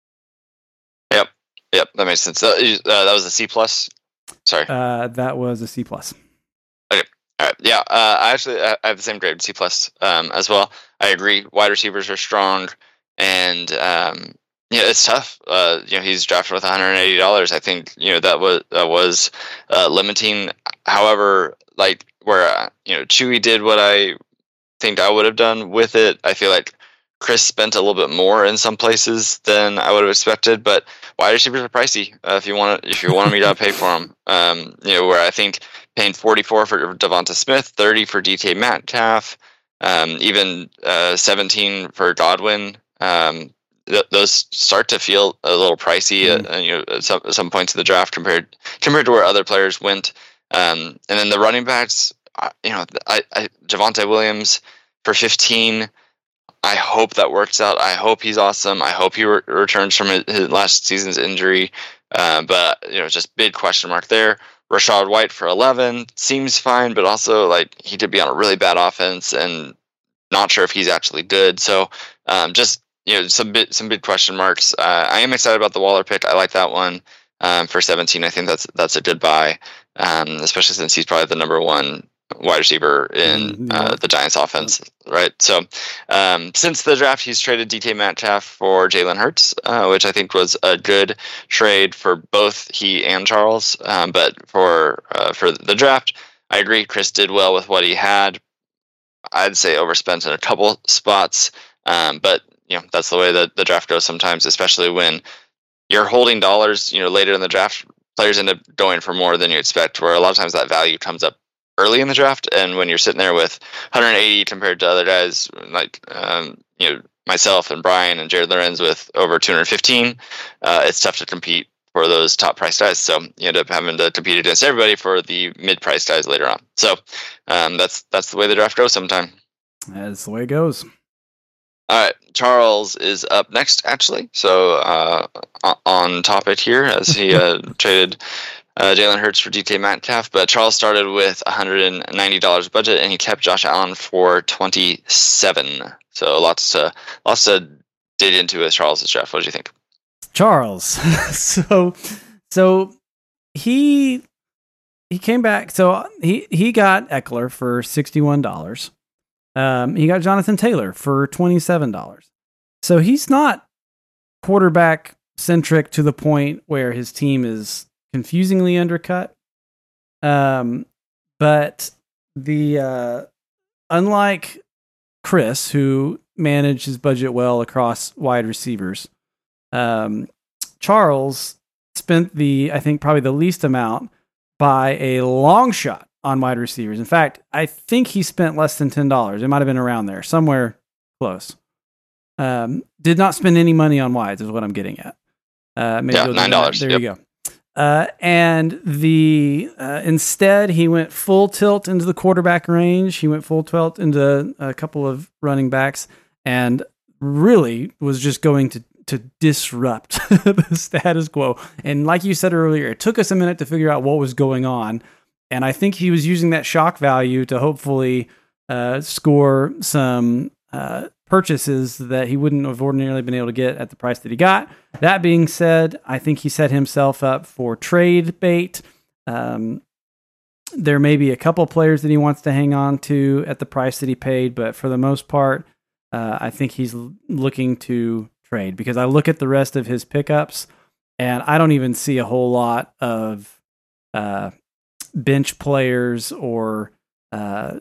Yep, yep, that makes sense. Uh, uh, that was a C plus. Sorry, uh, that was a C plus. Okay, all right, yeah. Uh, I actually I have the same grade, C plus, um, as well. I agree. Wide receivers are strong, and um, yeah, it's tough. Uh, you know, he's drafted with one hundred eighty dollars. I think you know that was that was uh, limiting. However, like where uh, you know Chewy did what I think I would have done with it. I feel like Chris spent a little bit more in some places than I would have expected, but wide receivers are pricey. Uh, if you want, if you wanted me to pay for them, um, you know, where I think paying forty-four for Devonta Smith, thirty for D K Metcalf, um, even uh, seventeen for Godwin. Um, th- those start to feel a little pricey, mm. uh, you know, at some, at some points of the draft compared compared to where other players went. Um, and then the running backs. You know, I, I Javonte Williams for fifteen. I hope that works out. I hope he's awesome. I hope he re- returns from his, his last season's injury. Uh, but you know, just big question mark there. Rachaad White for eleven seems fine, but also like he did be on a really bad offense, and not sure if he's actually good. So um, just you know, some bit some big question marks. Uh, I am excited about the Waller pick. I like that one um, for seventeen. I think that's that's a good buy, um, especially since he's probably the number one wide receiver in uh, the Giants offense, right? So um, since the draft, he's traded D K Metcalf for Jalen Hurts, uh, which I think was a good trade for both he and Charles. Um, but for uh, for the draft, I agree. Chris did well with what he had. I'd say overspent in a couple spots, um, but you know, that's the way that the draft goes sometimes, especially when you're holding dollars, you know, later in the draft, players end up going for more than you expect, where a lot of times that value comes up early in the draft. And when you're sitting there with one hundred eighty compared to other guys like, um, you know, myself and Brian and Jared Lorenz with over two hundred fifteen, uh, it's tough to compete for those top price guys. So you end up having to compete against everybody for the mid price guys later on. So um, that's, that's the way the draft goes sometime. That's the way it goes. All right, Charles is up next, actually. So uh, on topic here, as he uh, traded uh, Jalen Hurts for D K Metcalf. But Charles started with one hundred ninety dollars budget, and he kept Josh Allen for twenty-seven. So lots to lots to dig into with Charles' draft. What do you think, Charles? so so he he came back. So he he got Eckler for sixty-one dollars. Um, he got Jonathan Taylor for twenty-seven dollars. So he's not quarterback centric to the point where his team is confusingly undercut. Um, but the, uh, unlike Chris, who managed his budget well across wide receivers, um, Charles spent the, I think probably the least amount by a long shot on wide receivers. In fact, I think he spent less than ten dollars. It might have been around there, somewhere close. Um, did not spend any money on wides is what I'm getting at. Uh, maybe yeah, nine dollars. There yep. you go. Uh, and the uh, instead, he went full tilt into the quarterback range. He went full tilt into a couple of running backs and really was just going to to disrupt the status quo. And like you said earlier, it took us a minute to figure out what was going on. And I think he was using that shock value to hopefully uh, score some uh, purchases that he wouldn't have ordinarily been able to get at the price that he got. That being said, I think he set himself up for trade bait. Um, there may be a couple players that he wants to hang on to at the price that he paid, but for the most part, uh, I think he's looking to trade, because I look at the rest of his pickups and I don't even see a whole lot of uh, bench players or uh,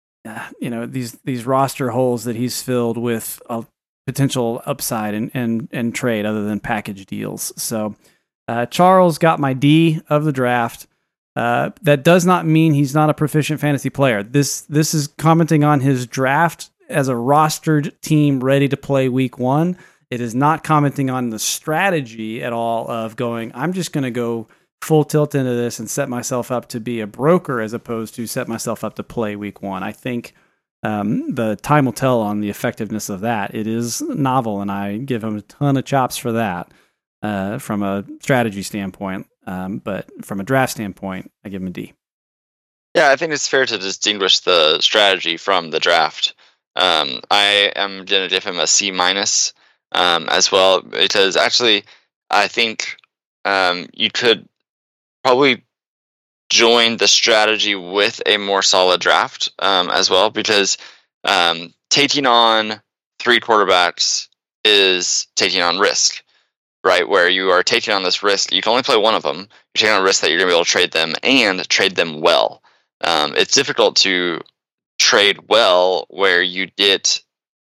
you know, these these roster holes that he's filled with a potential upside and and and trade other than package deals. So uh, Charles got my D of the draft. Uh, that does not mean he's not a proficient fantasy player. This this is commenting on his draft as a rostered team ready to play week one. It is not commenting on the strategy at all of going, I'm just going to go full tilt into this and set myself up to be a broker as opposed to set myself up to play week one. I think um, the time will tell on the effectiveness of that. It is novel, and I give him a ton of chops for that uh, from a strategy standpoint. Um, but from a draft standpoint, I give him a D. Yeah, I think it's fair to distinguish the strategy from the draft. Um, I am going to give him a C minus um, as well, because actually I think um, you could probably join the strategy with a more solid draft um, as well, because um, taking on three quarterbacks is taking on risk, right? Where you are taking on this risk. You can only play one of them. You're taking on a risk that you're going to be able to trade them and trade them well. Um, it's difficult to trade well where you get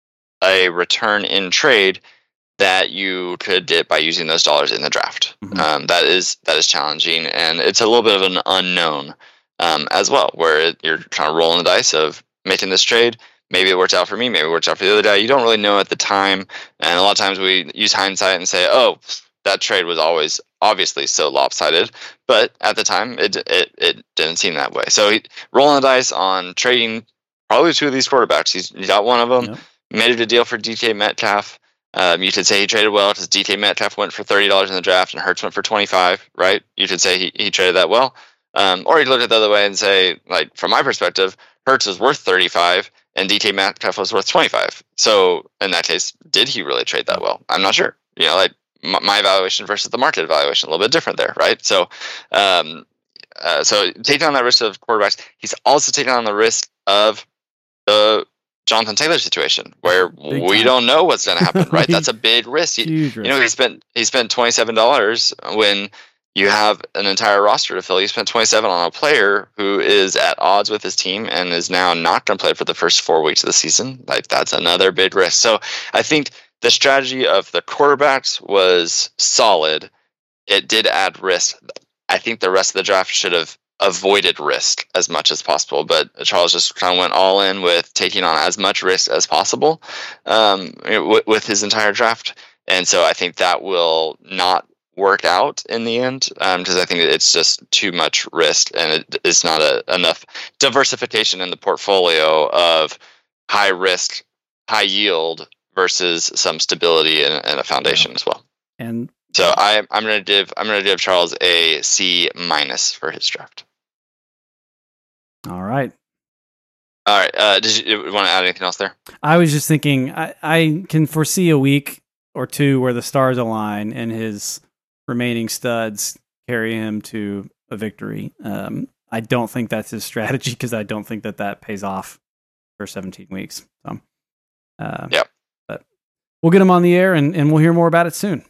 a return in trade that you could get by using those dollars in the draft. Mm-hmm. Um, that is that is challenging, and it's a little bit of an unknown um, as well, where it, you're trying to roll in the dice of making this trade. Maybe it works out for me, maybe it works out for the other guy. You don't really know at the time, and a lot of times we use hindsight and say, oh, that trade was always obviously so lopsided, but at the time, it it, it didn't seem that way. So he, rolling the dice on trading probably two of these quarterbacks. He's, he got one of them, yep. Made it a deal for D K Metcalf. Um, you could say he traded well because D K Metcalf went for thirty dollars in the draft and Hurts went for twenty-five, right? You could say he, he traded that well. Um, or you look at it the other way and say, like, from my perspective, Hurts is worth thirty-five and D K Metcalf was worth twenty-five. So in that case, did he really trade that well? I'm not sure. You know, like my, my evaluation versus the market evaluation, a little bit different there, right? So, um, uh, so taking on that risk of quarterbacks, he's also taking on the risk of the Jonathan Taylor situation where big we time. don't know what's going to happen, right? That's a big risk. He, you know, he spent he spent twenty-seven dollars when you have an entire roster to fill. You spent twenty-seven on a player who is at odds with his team and is now not going to play for the first four weeks of the season. Like, that's another big risk. So I think the strategy of the quarterbacks was solid. It did add risk. I think the rest of the draft should have avoided risk as much as possible, but Charles just kind of went all in with taking on as much risk as possible um, with, with his entire draft. And so I think that will not work out in the end because um, I think it's just too much risk and it, it's not a, enough diversification in the portfolio of high risk, high yield versus some stability and, and a foundation yeah. as well. And so I, I'm going to give I'm going to give Charles a C minus for his draft. All right. All right. Uh, did you, you want to add anything else there? I was just thinking I, I can foresee a week or two where the stars align and his remaining studs carry him to a victory. Um, I don't think that's his strategy because I don't think that that pays off for seventeen weeks. So, uh, yeah. But we'll get him on the air and, and we'll hear more about it soon.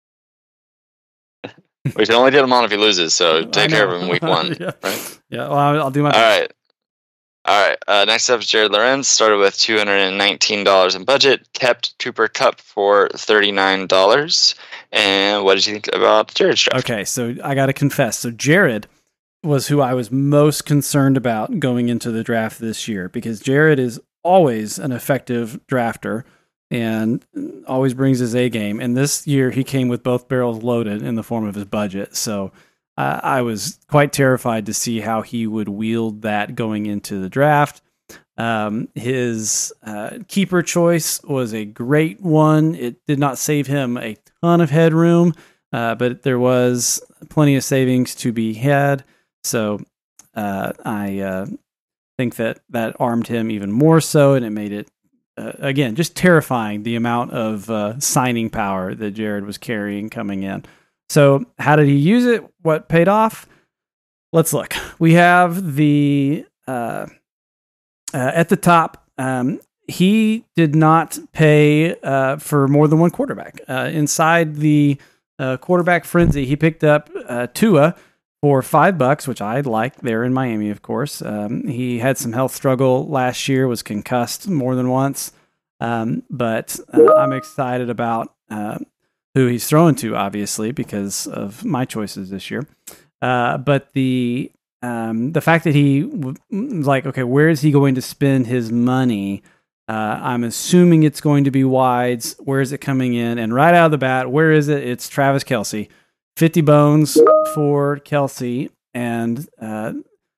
We can only get him on if he loses, so take care of him in week one. yeah. Right? Yeah, well, I'll, I'll do my best. All right. All right. Uh, next up is Jared Lorenz. Started with two hundred nineteen dollars in budget. Kept Cooper Kupp for thirty-nine dollars. And what did you think about Jared's draft? Okay, so I got to confess. So Jared was who I was most concerned about going into the draft this year because Jared is always an effective drafter and always brings his A game. And this year he came with both barrels loaded in the form of his budget. So uh, I was quite terrified to see how he would wield that going into the draft. Um, his uh, keeper choice was a great one. It did not save him a ton of headroom, uh, but there was plenty of savings to be had. So uh, I uh, think that that armed him even more so, and it made it Uh, again, just terrifying the amount of uh, signing power that Jared was carrying coming in. So how did he use it? What paid off? Let's look. We have the, uh, uh, at the top, um, he did not pay uh, for more than one quarterback. Uh, inside the uh, quarterback frenzy, he picked up uh, Tua for five bucks, which I like. There in Miami, of course. Um, he had some health struggle last year, was concussed more than once. Um, but uh, I'm excited about uh, who he's throwing to, obviously, because of my choices this year. Uh, but the um, the fact that he was like, okay, where is he going to spend his money? Uh, I'm assuming it's going to be wides. Where is it coming in? And right out of the bat, where is it? It's Travis Kelce. fifty bones for Kelce. And uh,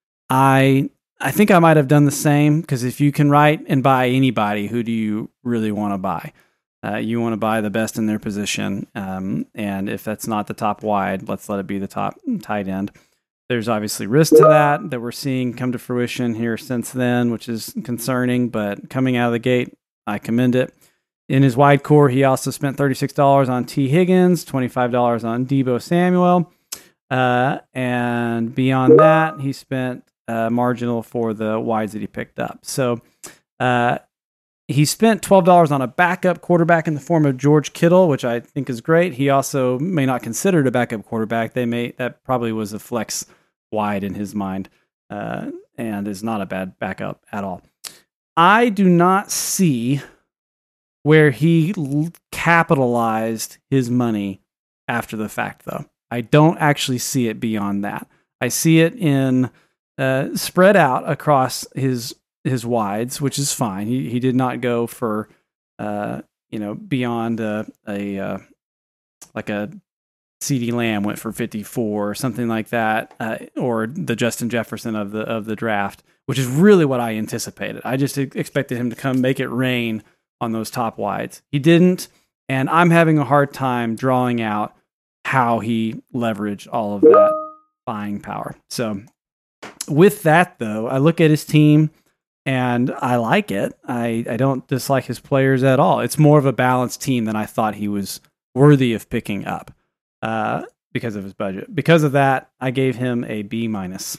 I I think I might have done the same because if you can write and buy anybody, who do you really want to buy? Uh, you want to buy the best in their position. Um, and if that's not the top wide, let's let it be the top tight end. There's obviously risk to that that we're seeing come to fruition here since then, which is concerning, but coming out of the gate, I commend it. In his wide core, he also spent thirty-six dollars on T. Higgins, twenty-five dollars on Deebo Samuel. Uh, and beyond that, he spent uh, marginal for the wides that he picked up. So uh, he spent twelve dollars on a backup quarterback in the form of George Kittle, which I think is great. He also may not consider it a backup quarterback. They may That probably was a flex wide in his mind uh, and is not a bad backup at all. I do not see where he l- capitalized his money after the fact, though. I don't actually see it beyond that. I see it in uh, spread out across his his wides, which is fine. He he did not go for uh, you know beyond a, a uh, like a CeeDee Lamb went for fifty-four or something like that, uh, or the Justin Jefferson of the of the draft, which is really what I anticipated. I just expected him to come make it rain on those top wides. He didn't, and I'm having a hard time drawing out how he leveraged all of that buying power. So with that, though, I look at his team and I like it. I, I don't dislike his players at all. It's more of a balanced team than I thought he was worthy of picking up uh, because of his budget. Because of that, I gave him a B minus.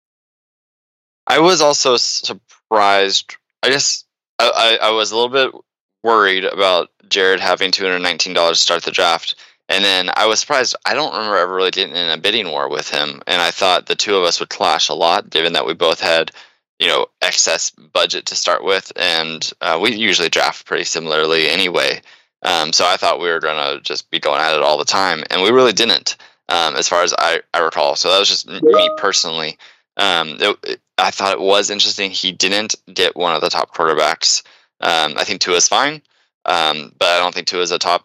I was also surprised. I guess I, I, I was a little bit worried about Jared having two hundred nineteen dollars to start the draft. And then I was surprised. I don't remember ever really getting in a bidding war with him. And I thought the two of us would clash a lot, given that we both had, you know, excess budget to start with. And uh, we usually draft pretty similarly anyway. Um, so I thought we were going to just be going at it all the time, and we really didn't, um, as far as I, I recall. So that was just me personally. Um, it, it, I thought it was interesting. He didn't get one of the top quarterbacks. Um, I think Tua's fine, um, but I don't think Tua's a top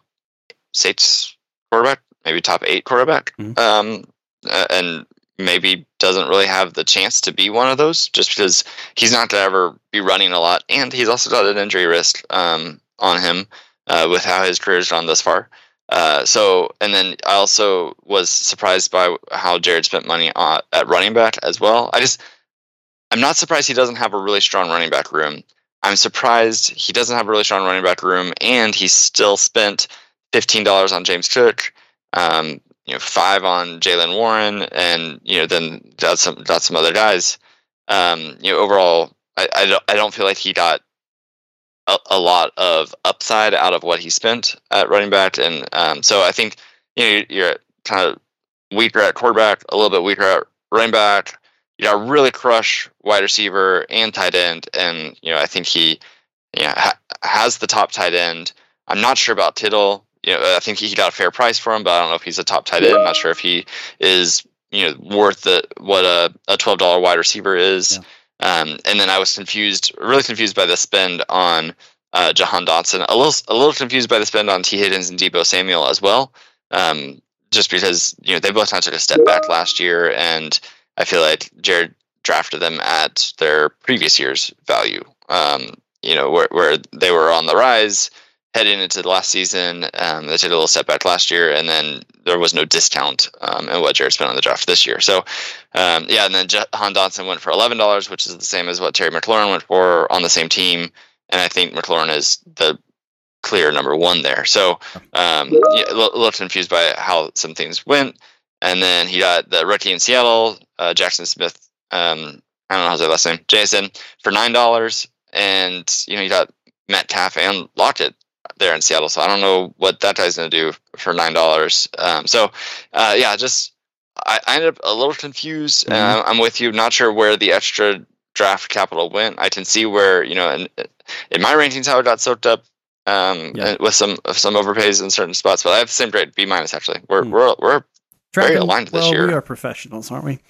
six quarterback, maybe top eight quarterback, mm-hmm. um, and maybe doesn't really have the chance to be one of those just because he's not going to ever be running a lot, and he's also got an injury risk um, on him. Uh, with how his career's gone thus far. Uh, so, and then I also was surprised by how Jared spent money on, at running back as well. I just, I'm not surprised he doesn't have a really strong running back room. I'm surprised he doesn't have a really strong running back room, and he still spent fifteen dollars on James Cook, um, you know, five on Jaylen Warren, and, you know, then got some, got some other guys. Um, you know, overall, I, I don't, I don't feel like he got A, a lot of upside out of what he spent at running back, and um, so I think you know you're kind of weaker at quarterback, a little bit weaker at running back. You got really crush wide receiver and tight end, and you know I think he you know, ha- has the top tight end. I'm not sure about Tittle. You know, I think he got a fair price for him, but I don't know if he's a top tight end. I'm not sure if he is you know worth the what a, a twelve dollar wide receiver is. Yeah. Um, and then I was confused, really confused by the spend on uh, Jahan Dotson. A little, a little confused by the spend on T. Higgins and Deebo Samuel as well. Um, just because you know they both kind of took a step back last year, and I feel like Jared drafted them at their previous year's value. Um, you know where where they were on the rise heading into the last season. Um, they took a little step back last year, and then there was no discount um, in what Jared spent on the draft this year. So, um, yeah, and then Jahan Dotson went for eleven dollars, which is the same as what Terry McLaurin went for on the same team. And I think McLaurin is the clear number one there. So, um, yeah, a little confused by how some things went. And then he got the rookie in Seattle, uh, Jackson Smith. Um, I don't know how's their last name, Jason, for nine dollars. And, you know, you got Metcalf and Lockett there in Seattle, so I don't know what that guy's going to do for nine dollars. Um, so, uh, yeah, just I, I ended up a little confused. Mm-hmm. Uh, I'm with you. Not sure where the extra draft capital went. I can see where you know, in, in my rankings, how it got soaked up um, yeah. with some some overpays in certain spots. But I have the same grade, B minus. Actually, we're mm. we're we're Tracking, very aligned this well, year. We are professionals, aren't we?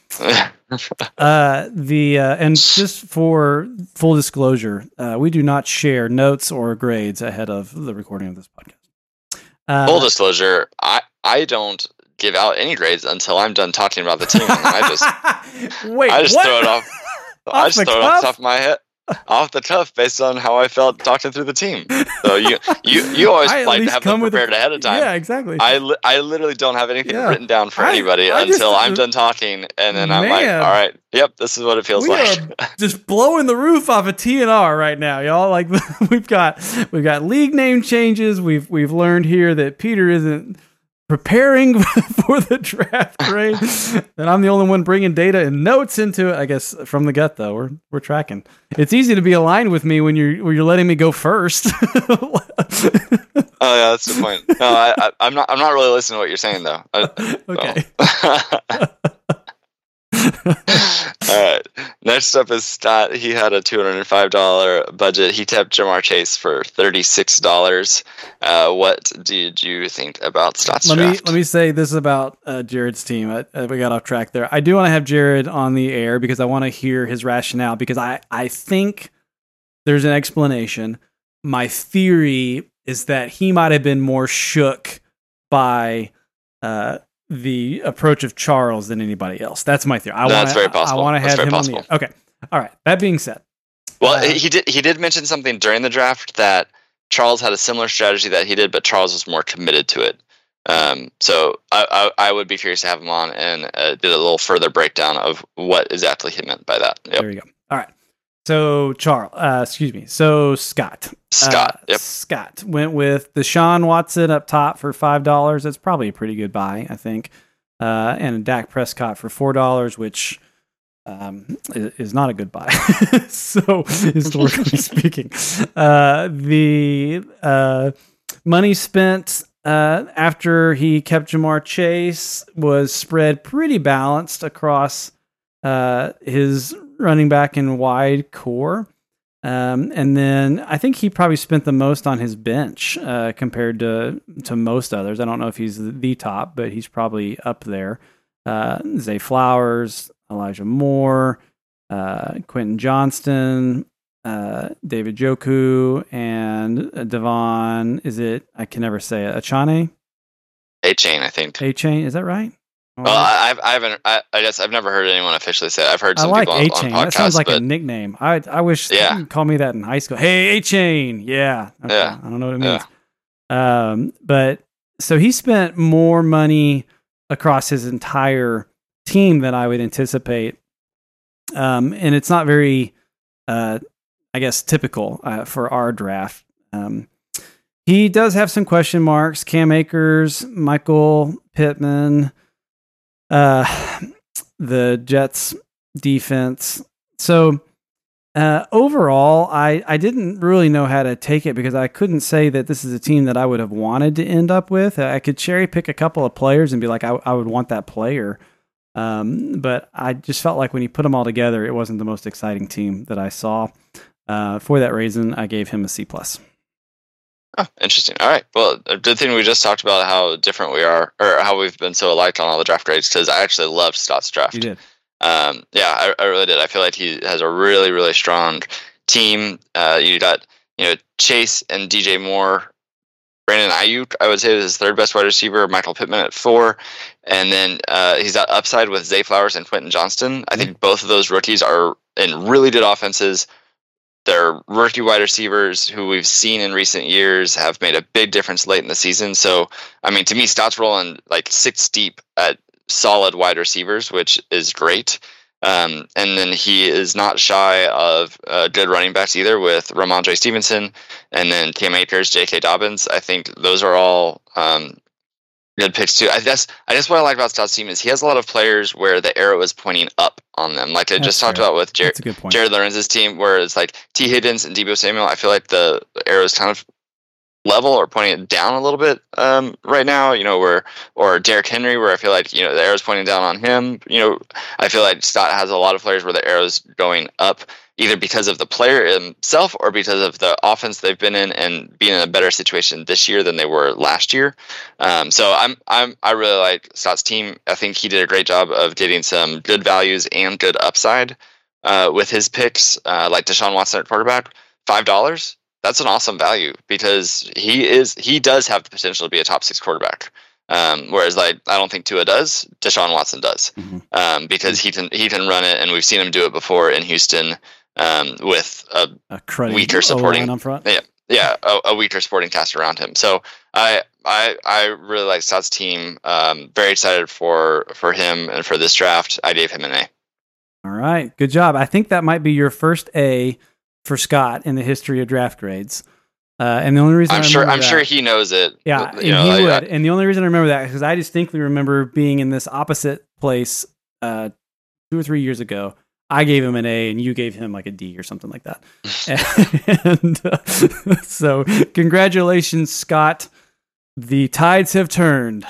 uh, the uh, and just for full disclosure, uh, we do not share notes or grades ahead of the recording of this podcast. Uh, full disclosure, I, I don't give out any grades until I'm done talking about the team, and I just wait, I just what? throw it off. off I just the throw cuff? it off the top of my head. Off the cuff, based on how I felt talking through the team. So you you, you always like to have them prepared a, ahead of time. Yeah, exactly. I, li- I literally don't have anything yeah. written down for I, anybody I until just, I'm done talking, and then man, I'm like, all right, yep, this is what it feels we like. Are just blowing the roof off of T N R right now, y'all. Like we've got we've got league name changes. We've we've learned here that Peter isn't preparing for the draft grade, and I'm the only one bringing data and notes into it. I guess from the gut, though, we're we're tracking. It's easy to be aligned with me when you're when you're letting me go first. Oh yeah, that's the point. No, I, I, I'm not. I'm not really listening to what you're saying though. I, okay. So. All right. Next up is Scott. He had a two hundred five dollars budget. He tapped Jamar Chase for thirty-six dollars. Uh, what did you think about Scott's let draft? Me, let me say this about uh, Jared's team. I, uh, we got off track there. I do want to have Jared on the air because I want to hear his rationale because I, I think there's an explanation. My theory is that he might have been more shook by uh, the approach of Charles than anybody else. That's my theory. I That's wanna, very possible. I want to have him possible. on the air. Okay. All right. That being said. Well, uh, he did he did mention something during the draft that Charles had a similar strategy that he did, but Charles was more committed to it. Um, so I, I, I would be curious to have him on and uh, do a little further breakdown of what exactly he meant by that. Yep. There you go. All right. So Charles, uh, excuse me. So Scott, Scott, uh, yep. Scott went with Deshaun Watson up top for five dollars. That's probably a pretty good buy, I think. Uh, and Dak Prescott for four dollars, which um, is, is not a good buy. So historically speaking, uh, the uh, money spent uh, after he kept Jamar Chase was spread pretty balanced across uh, his running back and wide core. Um, and then I think he probably spent the most on his bench uh, compared to to most others. I don't know if he's the top, but he's probably up there. Uh, Zay Flowers, Elijah Moore, uh, Quentin Johnston, uh, David Joku, and uh, Devon. Is it? I can never say it. Achane. A-Chain, I think. A-Chain, is that right? Well, I, I've, I haven't. I, I guess I've never heard anyone officially say it. I've heard some I like people on, A-Chain. on podcasts. That sounds like but, a nickname. I I wish yeah. they'd call me that in high school. Hey, A-Chain. Yeah. Okay. Yeah. I don't know what it means. Yeah. Um, but so he spent more money across his entire team than I would anticipate. Um, and it's not very, uh, I guess, typical uh, for our draft. Um, he does have some question marks. Cam Akers, Michael Pittman, uh, the Jets defense. So uh, overall, I, I didn't really know how to take it because I couldn't say that this is a team that I would have wanted to end up with. I could cherry pick a couple of players and be like, I, I would want that player. Um, but I just felt like when you put them all together, it wasn't the most exciting team that I saw. Uh, for that reason, I gave him a C plus. Oh, interesting. All right. Well, a good thing we just talked about how different we are, or how we've been so alike on all the draft grades, because I actually loved Stott's draft. You did. Um, yeah, I, I really did. I feel like he has a really, really strong team. Uh, you got, you know, Chase and D J Moore. Brandon Ayuk, I would say, is his third best wide receiver. Michael Pittman at four. And then uh, he's got upside with Zay Flowers and Quentin Johnston. I think both of those rookies are in really good offenses. They're rookie wide receivers who we've seen in recent years have made a big difference late in the season. So, I mean, to me, Stott's rolling like six deep at solid wide receivers, which is great. Um, and then he is not shy of uh, good running backs either, with Ramondre Stevenson and then Cam Akers, J K. Dobbins. I think those are all um, good picks too. I guess I guess what I like about Stott's team is he has a lot of players where the arrow is pointing up on them. Like I That's just talked fair. about with Jer- Jared Lorenz's team, where it's like T. Higgins and Deebo Samuel. I feel like the arrow is kind of level or pointing it down a little bit um, right now, you know, where, or Derrick Henry, where I feel like, you know, the arrow's pointing down on him. You know, I feel like Stott has a lot of players where the arrow's going up, either because of the player himself or because of the offense they've been in and being in a better situation this year than they were last year. Um, so I'm, I'm, I really like Stott's team. I think he did a great job of getting some good values and good upside uh, with his picks, uh, like Deshaun Watson at quarterback, five dollars. That's an awesome value because he is he does have the potential to be a top six quarterback. Um, whereas like I don't think Tua does, Deshaun Watson does, mm-hmm. um, because he can he can run it, and we've seen him do it before in Houston um, with a, a weaker supporting on front. Yeah, yeah, a, a weaker supporting cast around him. So I I I really like Stott's team. Um, very excited for for him and for this draft. I gave him an A. All right, good job. I think that might be your first A for Scott in the history of draft grades. Uh, and the only reason I'm I sure I'm that, sure he knows it. Yeah, you and know, he like, would. I, and the only reason I remember that is because I distinctly remember being in this opposite place uh, two or three years ago. I gave him an A, and you gave him like a D or something like that. and uh, so, congratulations, Scott. The tides have turned.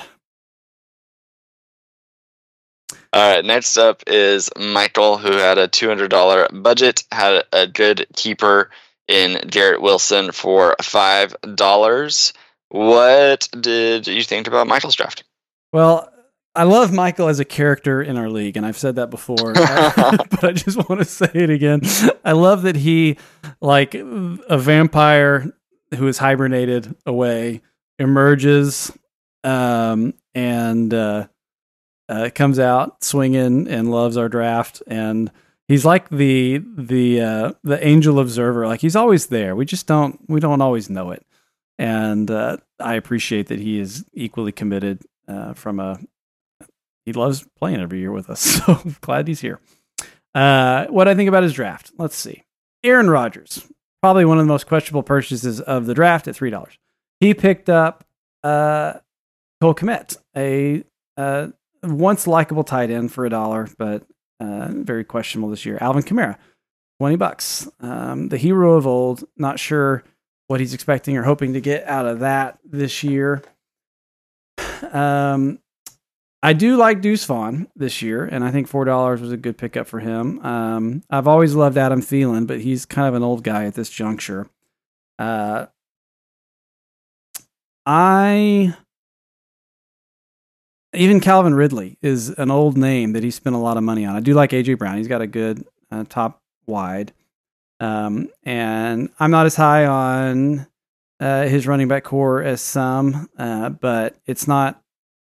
All right, next up is Michael, who had a two hundred dollars budget, had a good keeper in Garrett Wilson for five dollars. What did you think about Michael's draft? Well, I love Michael as a character in our league, and I've said that before, but I just want to say it again. I love that he, like a vampire who is hibernated away, emerges um, and uh, uh, comes out swinging and loves our draft. And he's like the the uh, the angel observer. Like he's always there. We just don't we don't always know it. And uh, I appreciate that he is equally committed uh, from a. He loves playing every year with us, so glad he's here. Uh, what I think about his draft? Let's see. Aaron Rodgers, probably one of the most questionable purchases of the draft at three dollars. He picked up uh, Cole Kmet, a uh, once likable tight end for a dollar, but uh, very questionable this year. Alvin Kamara, twenty bucks. Um, the hero of old. Not sure what he's expecting or hoping to get out of that this year. Um. I do like Deuce Vaughn this year, and I think four dollars was a good pickup for him. Um, I've always loved Adam Thielen, but he's kind of an old guy at this juncture. Uh, I even Calvin Ridley is an old name that he spent a lot of money on. I do like A J Brown. He's got a good uh, top wide. Um, and I'm not as high on uh, his running back core as some, uh, but it's not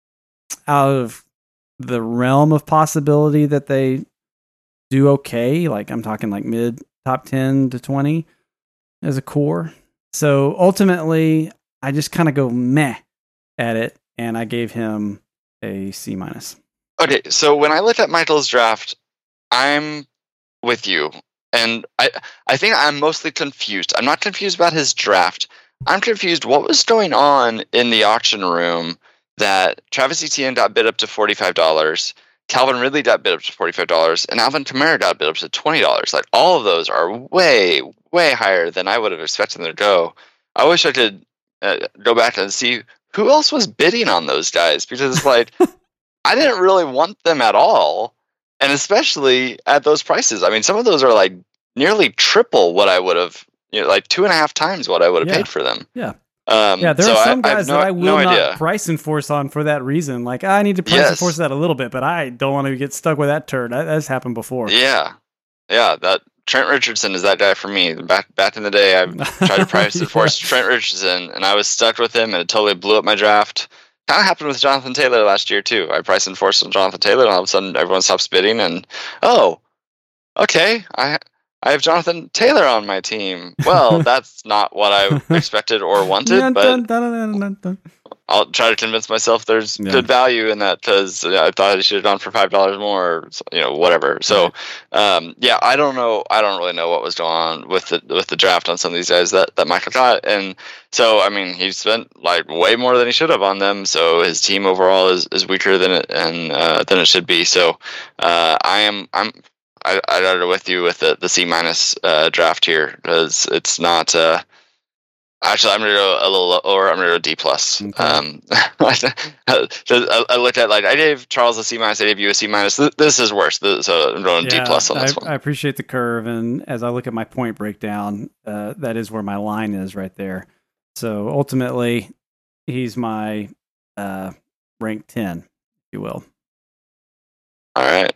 out of the realm of possibility that they do okay. Like I'm talking like mid top ten to twenty as a core. So ultimately, I just kind of go meh at it, and I gave him a C minus. Okay, so when I looked at Michael's draft, I'm with you. And I, I think I'm mostly confused. I'm not confused about his draft. I'm confused what was going on in the auction room that Travis Etienne got bid up to forty-five dollars, Calvin Ridley got bid up to forty-five dollars, and Alvin Kamara got bid up to twenty dollars. Like, all of those are way, way higher than I would have expected them to go. I wish I could uh, go back and see who else was bidding on those guys, because it's like, I didn't really want them at all. And especially at those prices. I mean, some of those are like nearly triple what I would have, you know, like two and a half times what I would have yeah. paid for them. Yeah. Um, yeah, there so are some I, guys I no, that I will no not idea. price enforce on for that reason. Like, I need to price Yes. enforce that a little bit, but I don't want to get stuck with that turd. That has happened before. Yeah. Yeah. That Trent Richardson is that guy for me. Back back in the day, I tried to price enforce yeah. Trent Richardson, and I was stuck with him, and it totally blew up my draft. Kind of happened with Jonathan Taylor last year too. I price enforced on Jonathan Taylor, and all of a sudden everyone stops bidding, and oh, okay, I I have Jonathan Taylor on my team. Well, that's not what I expected or wanted, but I'll try to convince myself there's yeah. good value in that, because you know, I thought I should have gone for five dollars more, or, you know, whatever. So, um, yeah, I don't know. I don't really know what was going on with the with the draft on some of these guys that, that Michael got, and so I mean, he spent like way more than he should have on them. So his team overall is, is weaker than it and uh, than it should be. So uh, I am I'm I I got with you with the the C minus uh, draft here, because it's not. Uh, Actually, I'm going to go a little lower. I'm going to go D plus. Okay. Um, I, I looked at, like, I gave Charles a C minus. I gave you a C minus. This is worse. So I'm going yeah, D plus on this I, one. I appreciate the curve, and as I look at my point breakdown, uh, that is where my line is right there. So ultimately, he's my uh, rank ten, if you will. All right.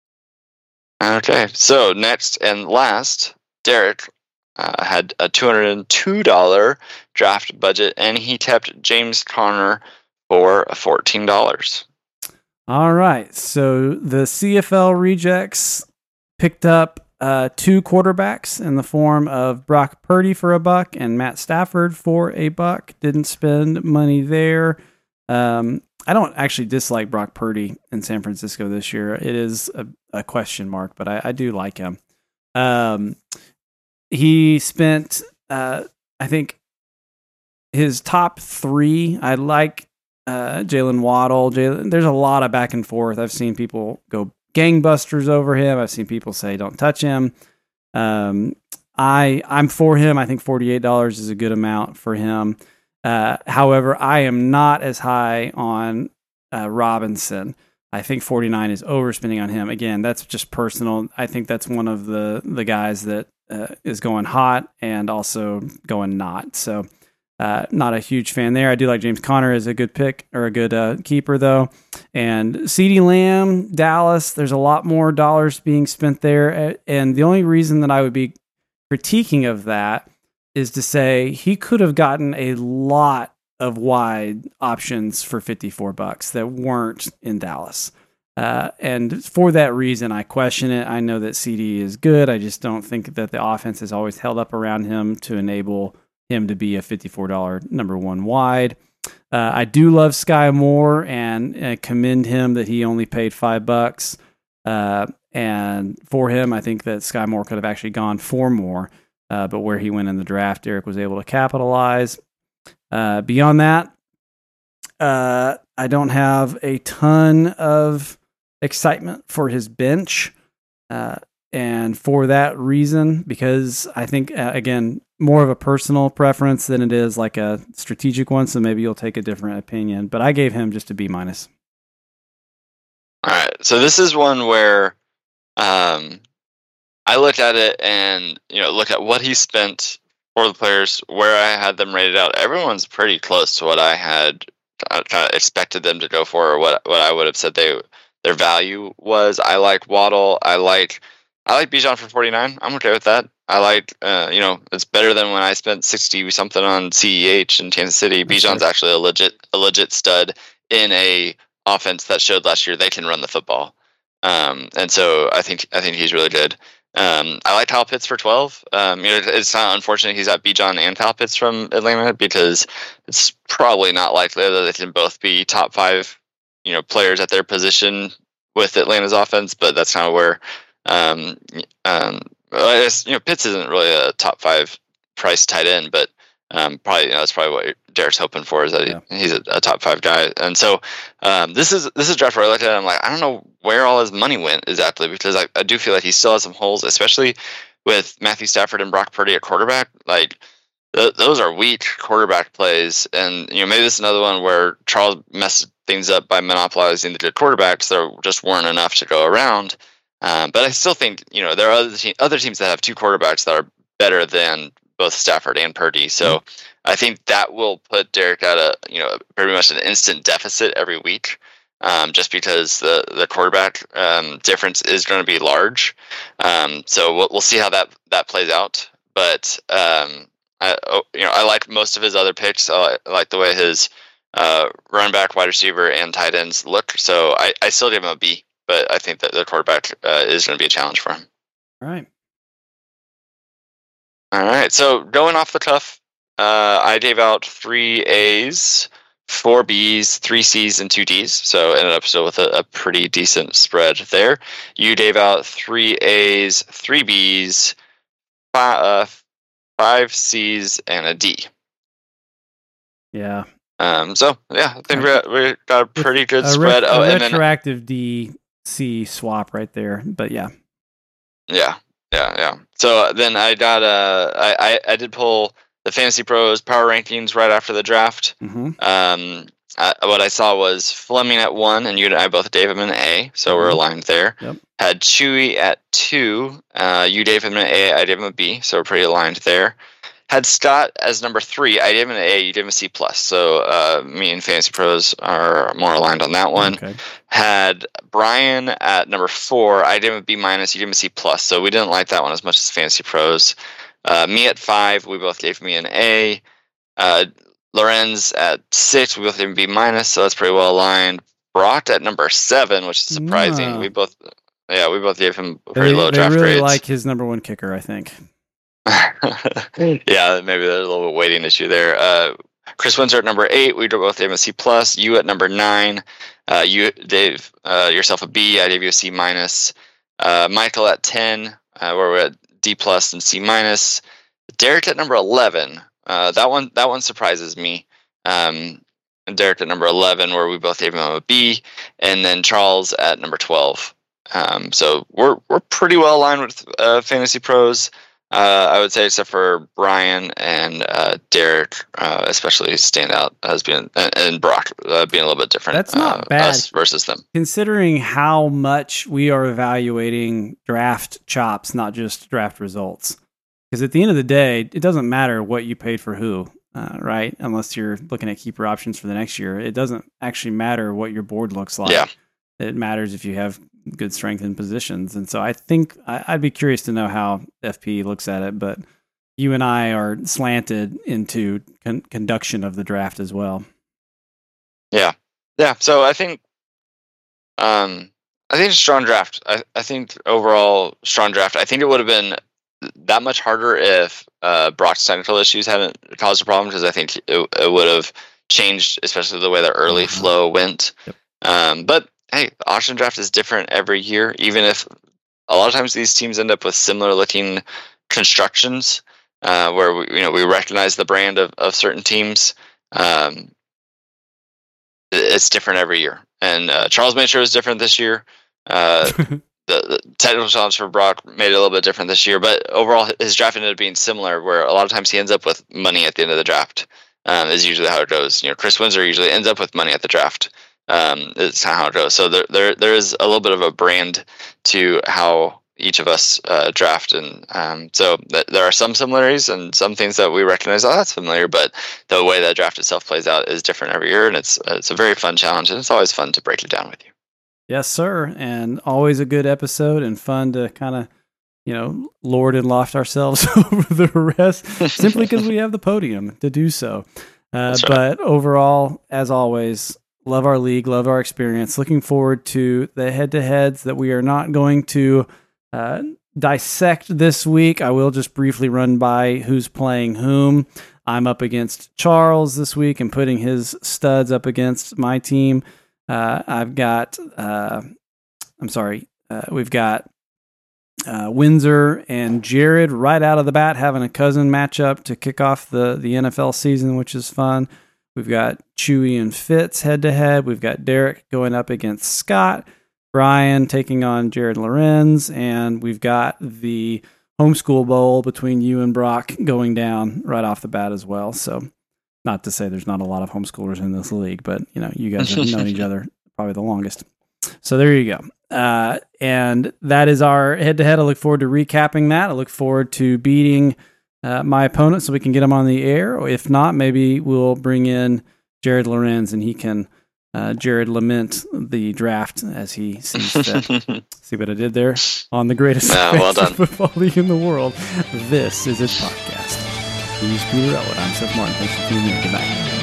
Okay. So next and last, Derek. Uh, had a two hundred two dollars draft budget, and he tapped James Conner for fourteen dollars. All right. So the C F L rejects picked up uh, two quarterbacks in the form of Brock Purdy for a buck and Matt Stafford for a buck. Didn't spend money there. Um, I don't actually dislike Brock Purdy in San Francisco this year. It is a, a question mark, but I, I do like him. Um, He spent, uh, I think, his top three. I like uh, Jalen Waddle. Jaylen, there's a lot of back and forth. I've seen people go gangbusters over him. I've seen people say don't touch him. Um, I I'm for him. I think forty-eight dollars is a good amount for him. Uh, however, I am not as high on uh, Robinson. I think forty-nine is overspending on him. Again, that's just personal. I think that's one of the the guys that uh, is going hot and also going not. So uh, not a huge fan there. I do like James Conner as a good pick or a good uh, keeper, though. And CeeDee Lamb, Dallas, there's a lot more dollars being spent there. And the only reason that I would be critiquing of that is to say he could have gotten a lot of wide options for fifty-four bucks that weren't in Dallas. Uh, and for that reason, I question it. I know that C D is good. I just don't think that the offense has always held up around him to enable him to be a fifty-four dollars number one wide. Uh, I do love Sky Moore and uh, commend him that he only paid five bucks. Uh, and for him, I think that Sky Moore could have actually gone for more. Uh, but where he went in the draft, Eric was able to capitalize. Uh, beyond that, uh, I don't have a ton of excitement for his bench. Uh, and for that reason, because I think, uh, again, more of a personal preference than it is like a strategic one. So maybe you'll take a different opinion, but I gave him just a B minus. All right. So this is one where um, I looked at it and, you know, look at what he spent for the players, where I had them rated out. Everyone's pretty close to what I had kind of expected them to go for, or what what I would have said they their value was. I like Waddle. I like I like Bijan for forty-nine. I'm okay with that. I like, uh, you know, it's better than when I spent sixty something on C E H in Kansas City. Bijan's sure. actually a legit a legit stud in a offense that showed last year they can run the football. Um, and so I think I think he's really good. Um, I like Kyle Pitts for twelve. Um, you know, it's not unfortunate he's got Bijan and Kyle Pitts from Atlanta, because it's probably not likely that they can both be top five, you know, players at their position with Atlanta's offense. But that's kind of where, um, um, I guess, you know, Pitts isn't really a top five price tight end, but um, probably, you know, that's probably what Derek's hoping for, is that yeah. he, he's a, a top five guy. And so um, this is this is a draft where I looked at it, I'm like, I don't know where all his money went exactly, because I, I do feel like he still has some holes, especially with Matthew Stafford and Brock Purdy at quarterback. Like th- those are weak quarterback plays, and you know, maybe this is another one where Charles messed things up by monopolizing the good quarterbacks. There just weren't enough to go around. Um, but I still think, you know, there are other, te- other teams that have two quarterbacks that are better than both Stafford and Purdy. So mm-hmm. I think that will put Derek at a, you know, pretty much an instant deficit every week, um, just because the, the quarterback um, difference is going to be large. Um, so we'll, we'll see how that, that plays out. But, um, I, you know, I like most of his other picks. I like the way his uh, run back, wide receiver, and tight ends look. So I, I still give him a B. But I think that the quarterback uh, is going to be a challenge for him. All right. All right. So going off the cuff, uh, I gave out three A's, four B's, three C's, and two D's. So ended up still with a, a pretty decent spread there. You gave out three A's, three B's, five, uh, five C's, and a D. Yeah. Um. So yeah, I think we got, we got a pretty good a spread. Ret- oh, a and retroactive then, D C swap right there, but yeah. Yeah. Yeah, yeah. So then I got uh, I, I I did pull the Fantasy Pros power rankings right after the draft. Mm-hmm. Um, I, what I saw was Fleming at one, and you and I both gave him an A, so mm-hmm. we're aligned there. Yep. Had Chewy at two. Uh, you gave him an A, I gave him a B, so we're pretty aligned there. Had Scott as number three. I gave him an A, you gave him a C plus. So uh, me and Fantasy Pros are more aligned on that one. Okay. Had Brian at number four. I gave him a B minus. You gave him a C plus. So we didn't like that one as much as Fantasy Pros. Uh, me at five. We both gave me an A. Uh, Lorenz at six. We both gave him B minus. So that's pretty well aligned. Brock at number seven, which is surprising. No. We both, yeah, we both gave him very they, low they draft really grades. Like his number one kicker, I think. Yeah, maybe there's a little bit waiting issue there. Uh, Chris Windsor at number eight. We both gave him a C plus. You at number nine. Uh, you gave uh, yourself a B. I gave you a C minus. Uh, Michael at ten. Uh, where we're at D plus and C minus. Derek at number eleven. Uh, that one that one surprises me. Um, Derek at number eleven, where we both gave him a B, and then Charles at number twelve. Um, so we're we're pretty well aligned with uh, Fantasy Pros. Uh, I would say, except for Brian and uh, Derek, uh, especially stand out as being, and, and Brock uh, being a little bit different. That's not uh, bad us versus them, considering how much we are evaluating draft chops, not just draft results. Because at the end of the day, it doesn't matter what you paid for who, uh, right? Unless you're looking at keeper options for the next year, it doesn't actually matter what your board looks like. Yeah. It matters if you have good strength in positions. And so I think I, I'd be curious to know how F P looks at it, but you and I are slanted into con- conduction of the draft as well. Yeah. Yeah. So I think, um, I think it's a strong draft. I, I think overall strong draft. I think it would have been that much harder if uh, Brock's technical issues hadn't caused a problem, because I think it, it would have changed, especially the way the early mm-hmm. flow went. Yep. Um, but hey, the auction draft is different every year, even if a lot of times these teams end up with similar looking constructions, uh, where we, you know, we recognize the brand of, of certain teams. Um, it's different every year. And uh, Charles made sure it was different this year. Uh, the, the technical challenge for Brock made it a little bit different this year, but overall his draft ended up being similar, where a lot of times he ends up with money at the end of the draft. Um, is usually how it goes. You know, Chris Windsor usually ends up with money at the draft. Um, it's how it goes. So there, there, there is a little bit of a brand to how each of us uh, draft, and um, so th- there are some similarities and some things that we recognize. Oh, that's familiar, but the way that draft itself plays out is different every year, and it's it's a very fun challenge, and it's always fun to break it down with you. Yes, sir, and always a good episode and fun to kind of, you know, lord and loft ourselves over the rest, simply because we have the podium to do so. Uh, right. But overall, as always, love our league, love our experience. Looking forward to the head-to-heads that we are not going to uh, dissect this week. I will just briefly run by who's playing whom. I'm up against Charles this week and putting his studs up against my team. Uh, I've got, uh, I'm sorry, uh, we've got uh, Windsor and Jared right out of the bat having a cousin matchup to kick off the, the N F L season, which is fun. We've got Chewy and Fitz head to head. We've got Derek going up against Scott, Brian taking on Jared Lorenz, and we've got the homeschool bowl between you and Brock going down right off the bat as well. So, not to say there's not a lot of homeschoolers in this league, but you know, you guys have known each other probably the longest. So there you go. Uh, and that is our head to head. I look forward to recapping that. I look forward to beating uh, my opponent so we can get him on the air. Or if not, maybe we'll bring in Jared Lorenz and he can uh, Jared lament the draft as he sees fit. See what I did there on the greatest no, well done. football league in the world. This is his podcast. He's Peter Elwood. I'm Seth Martin. Thanks for tuning in. Good night.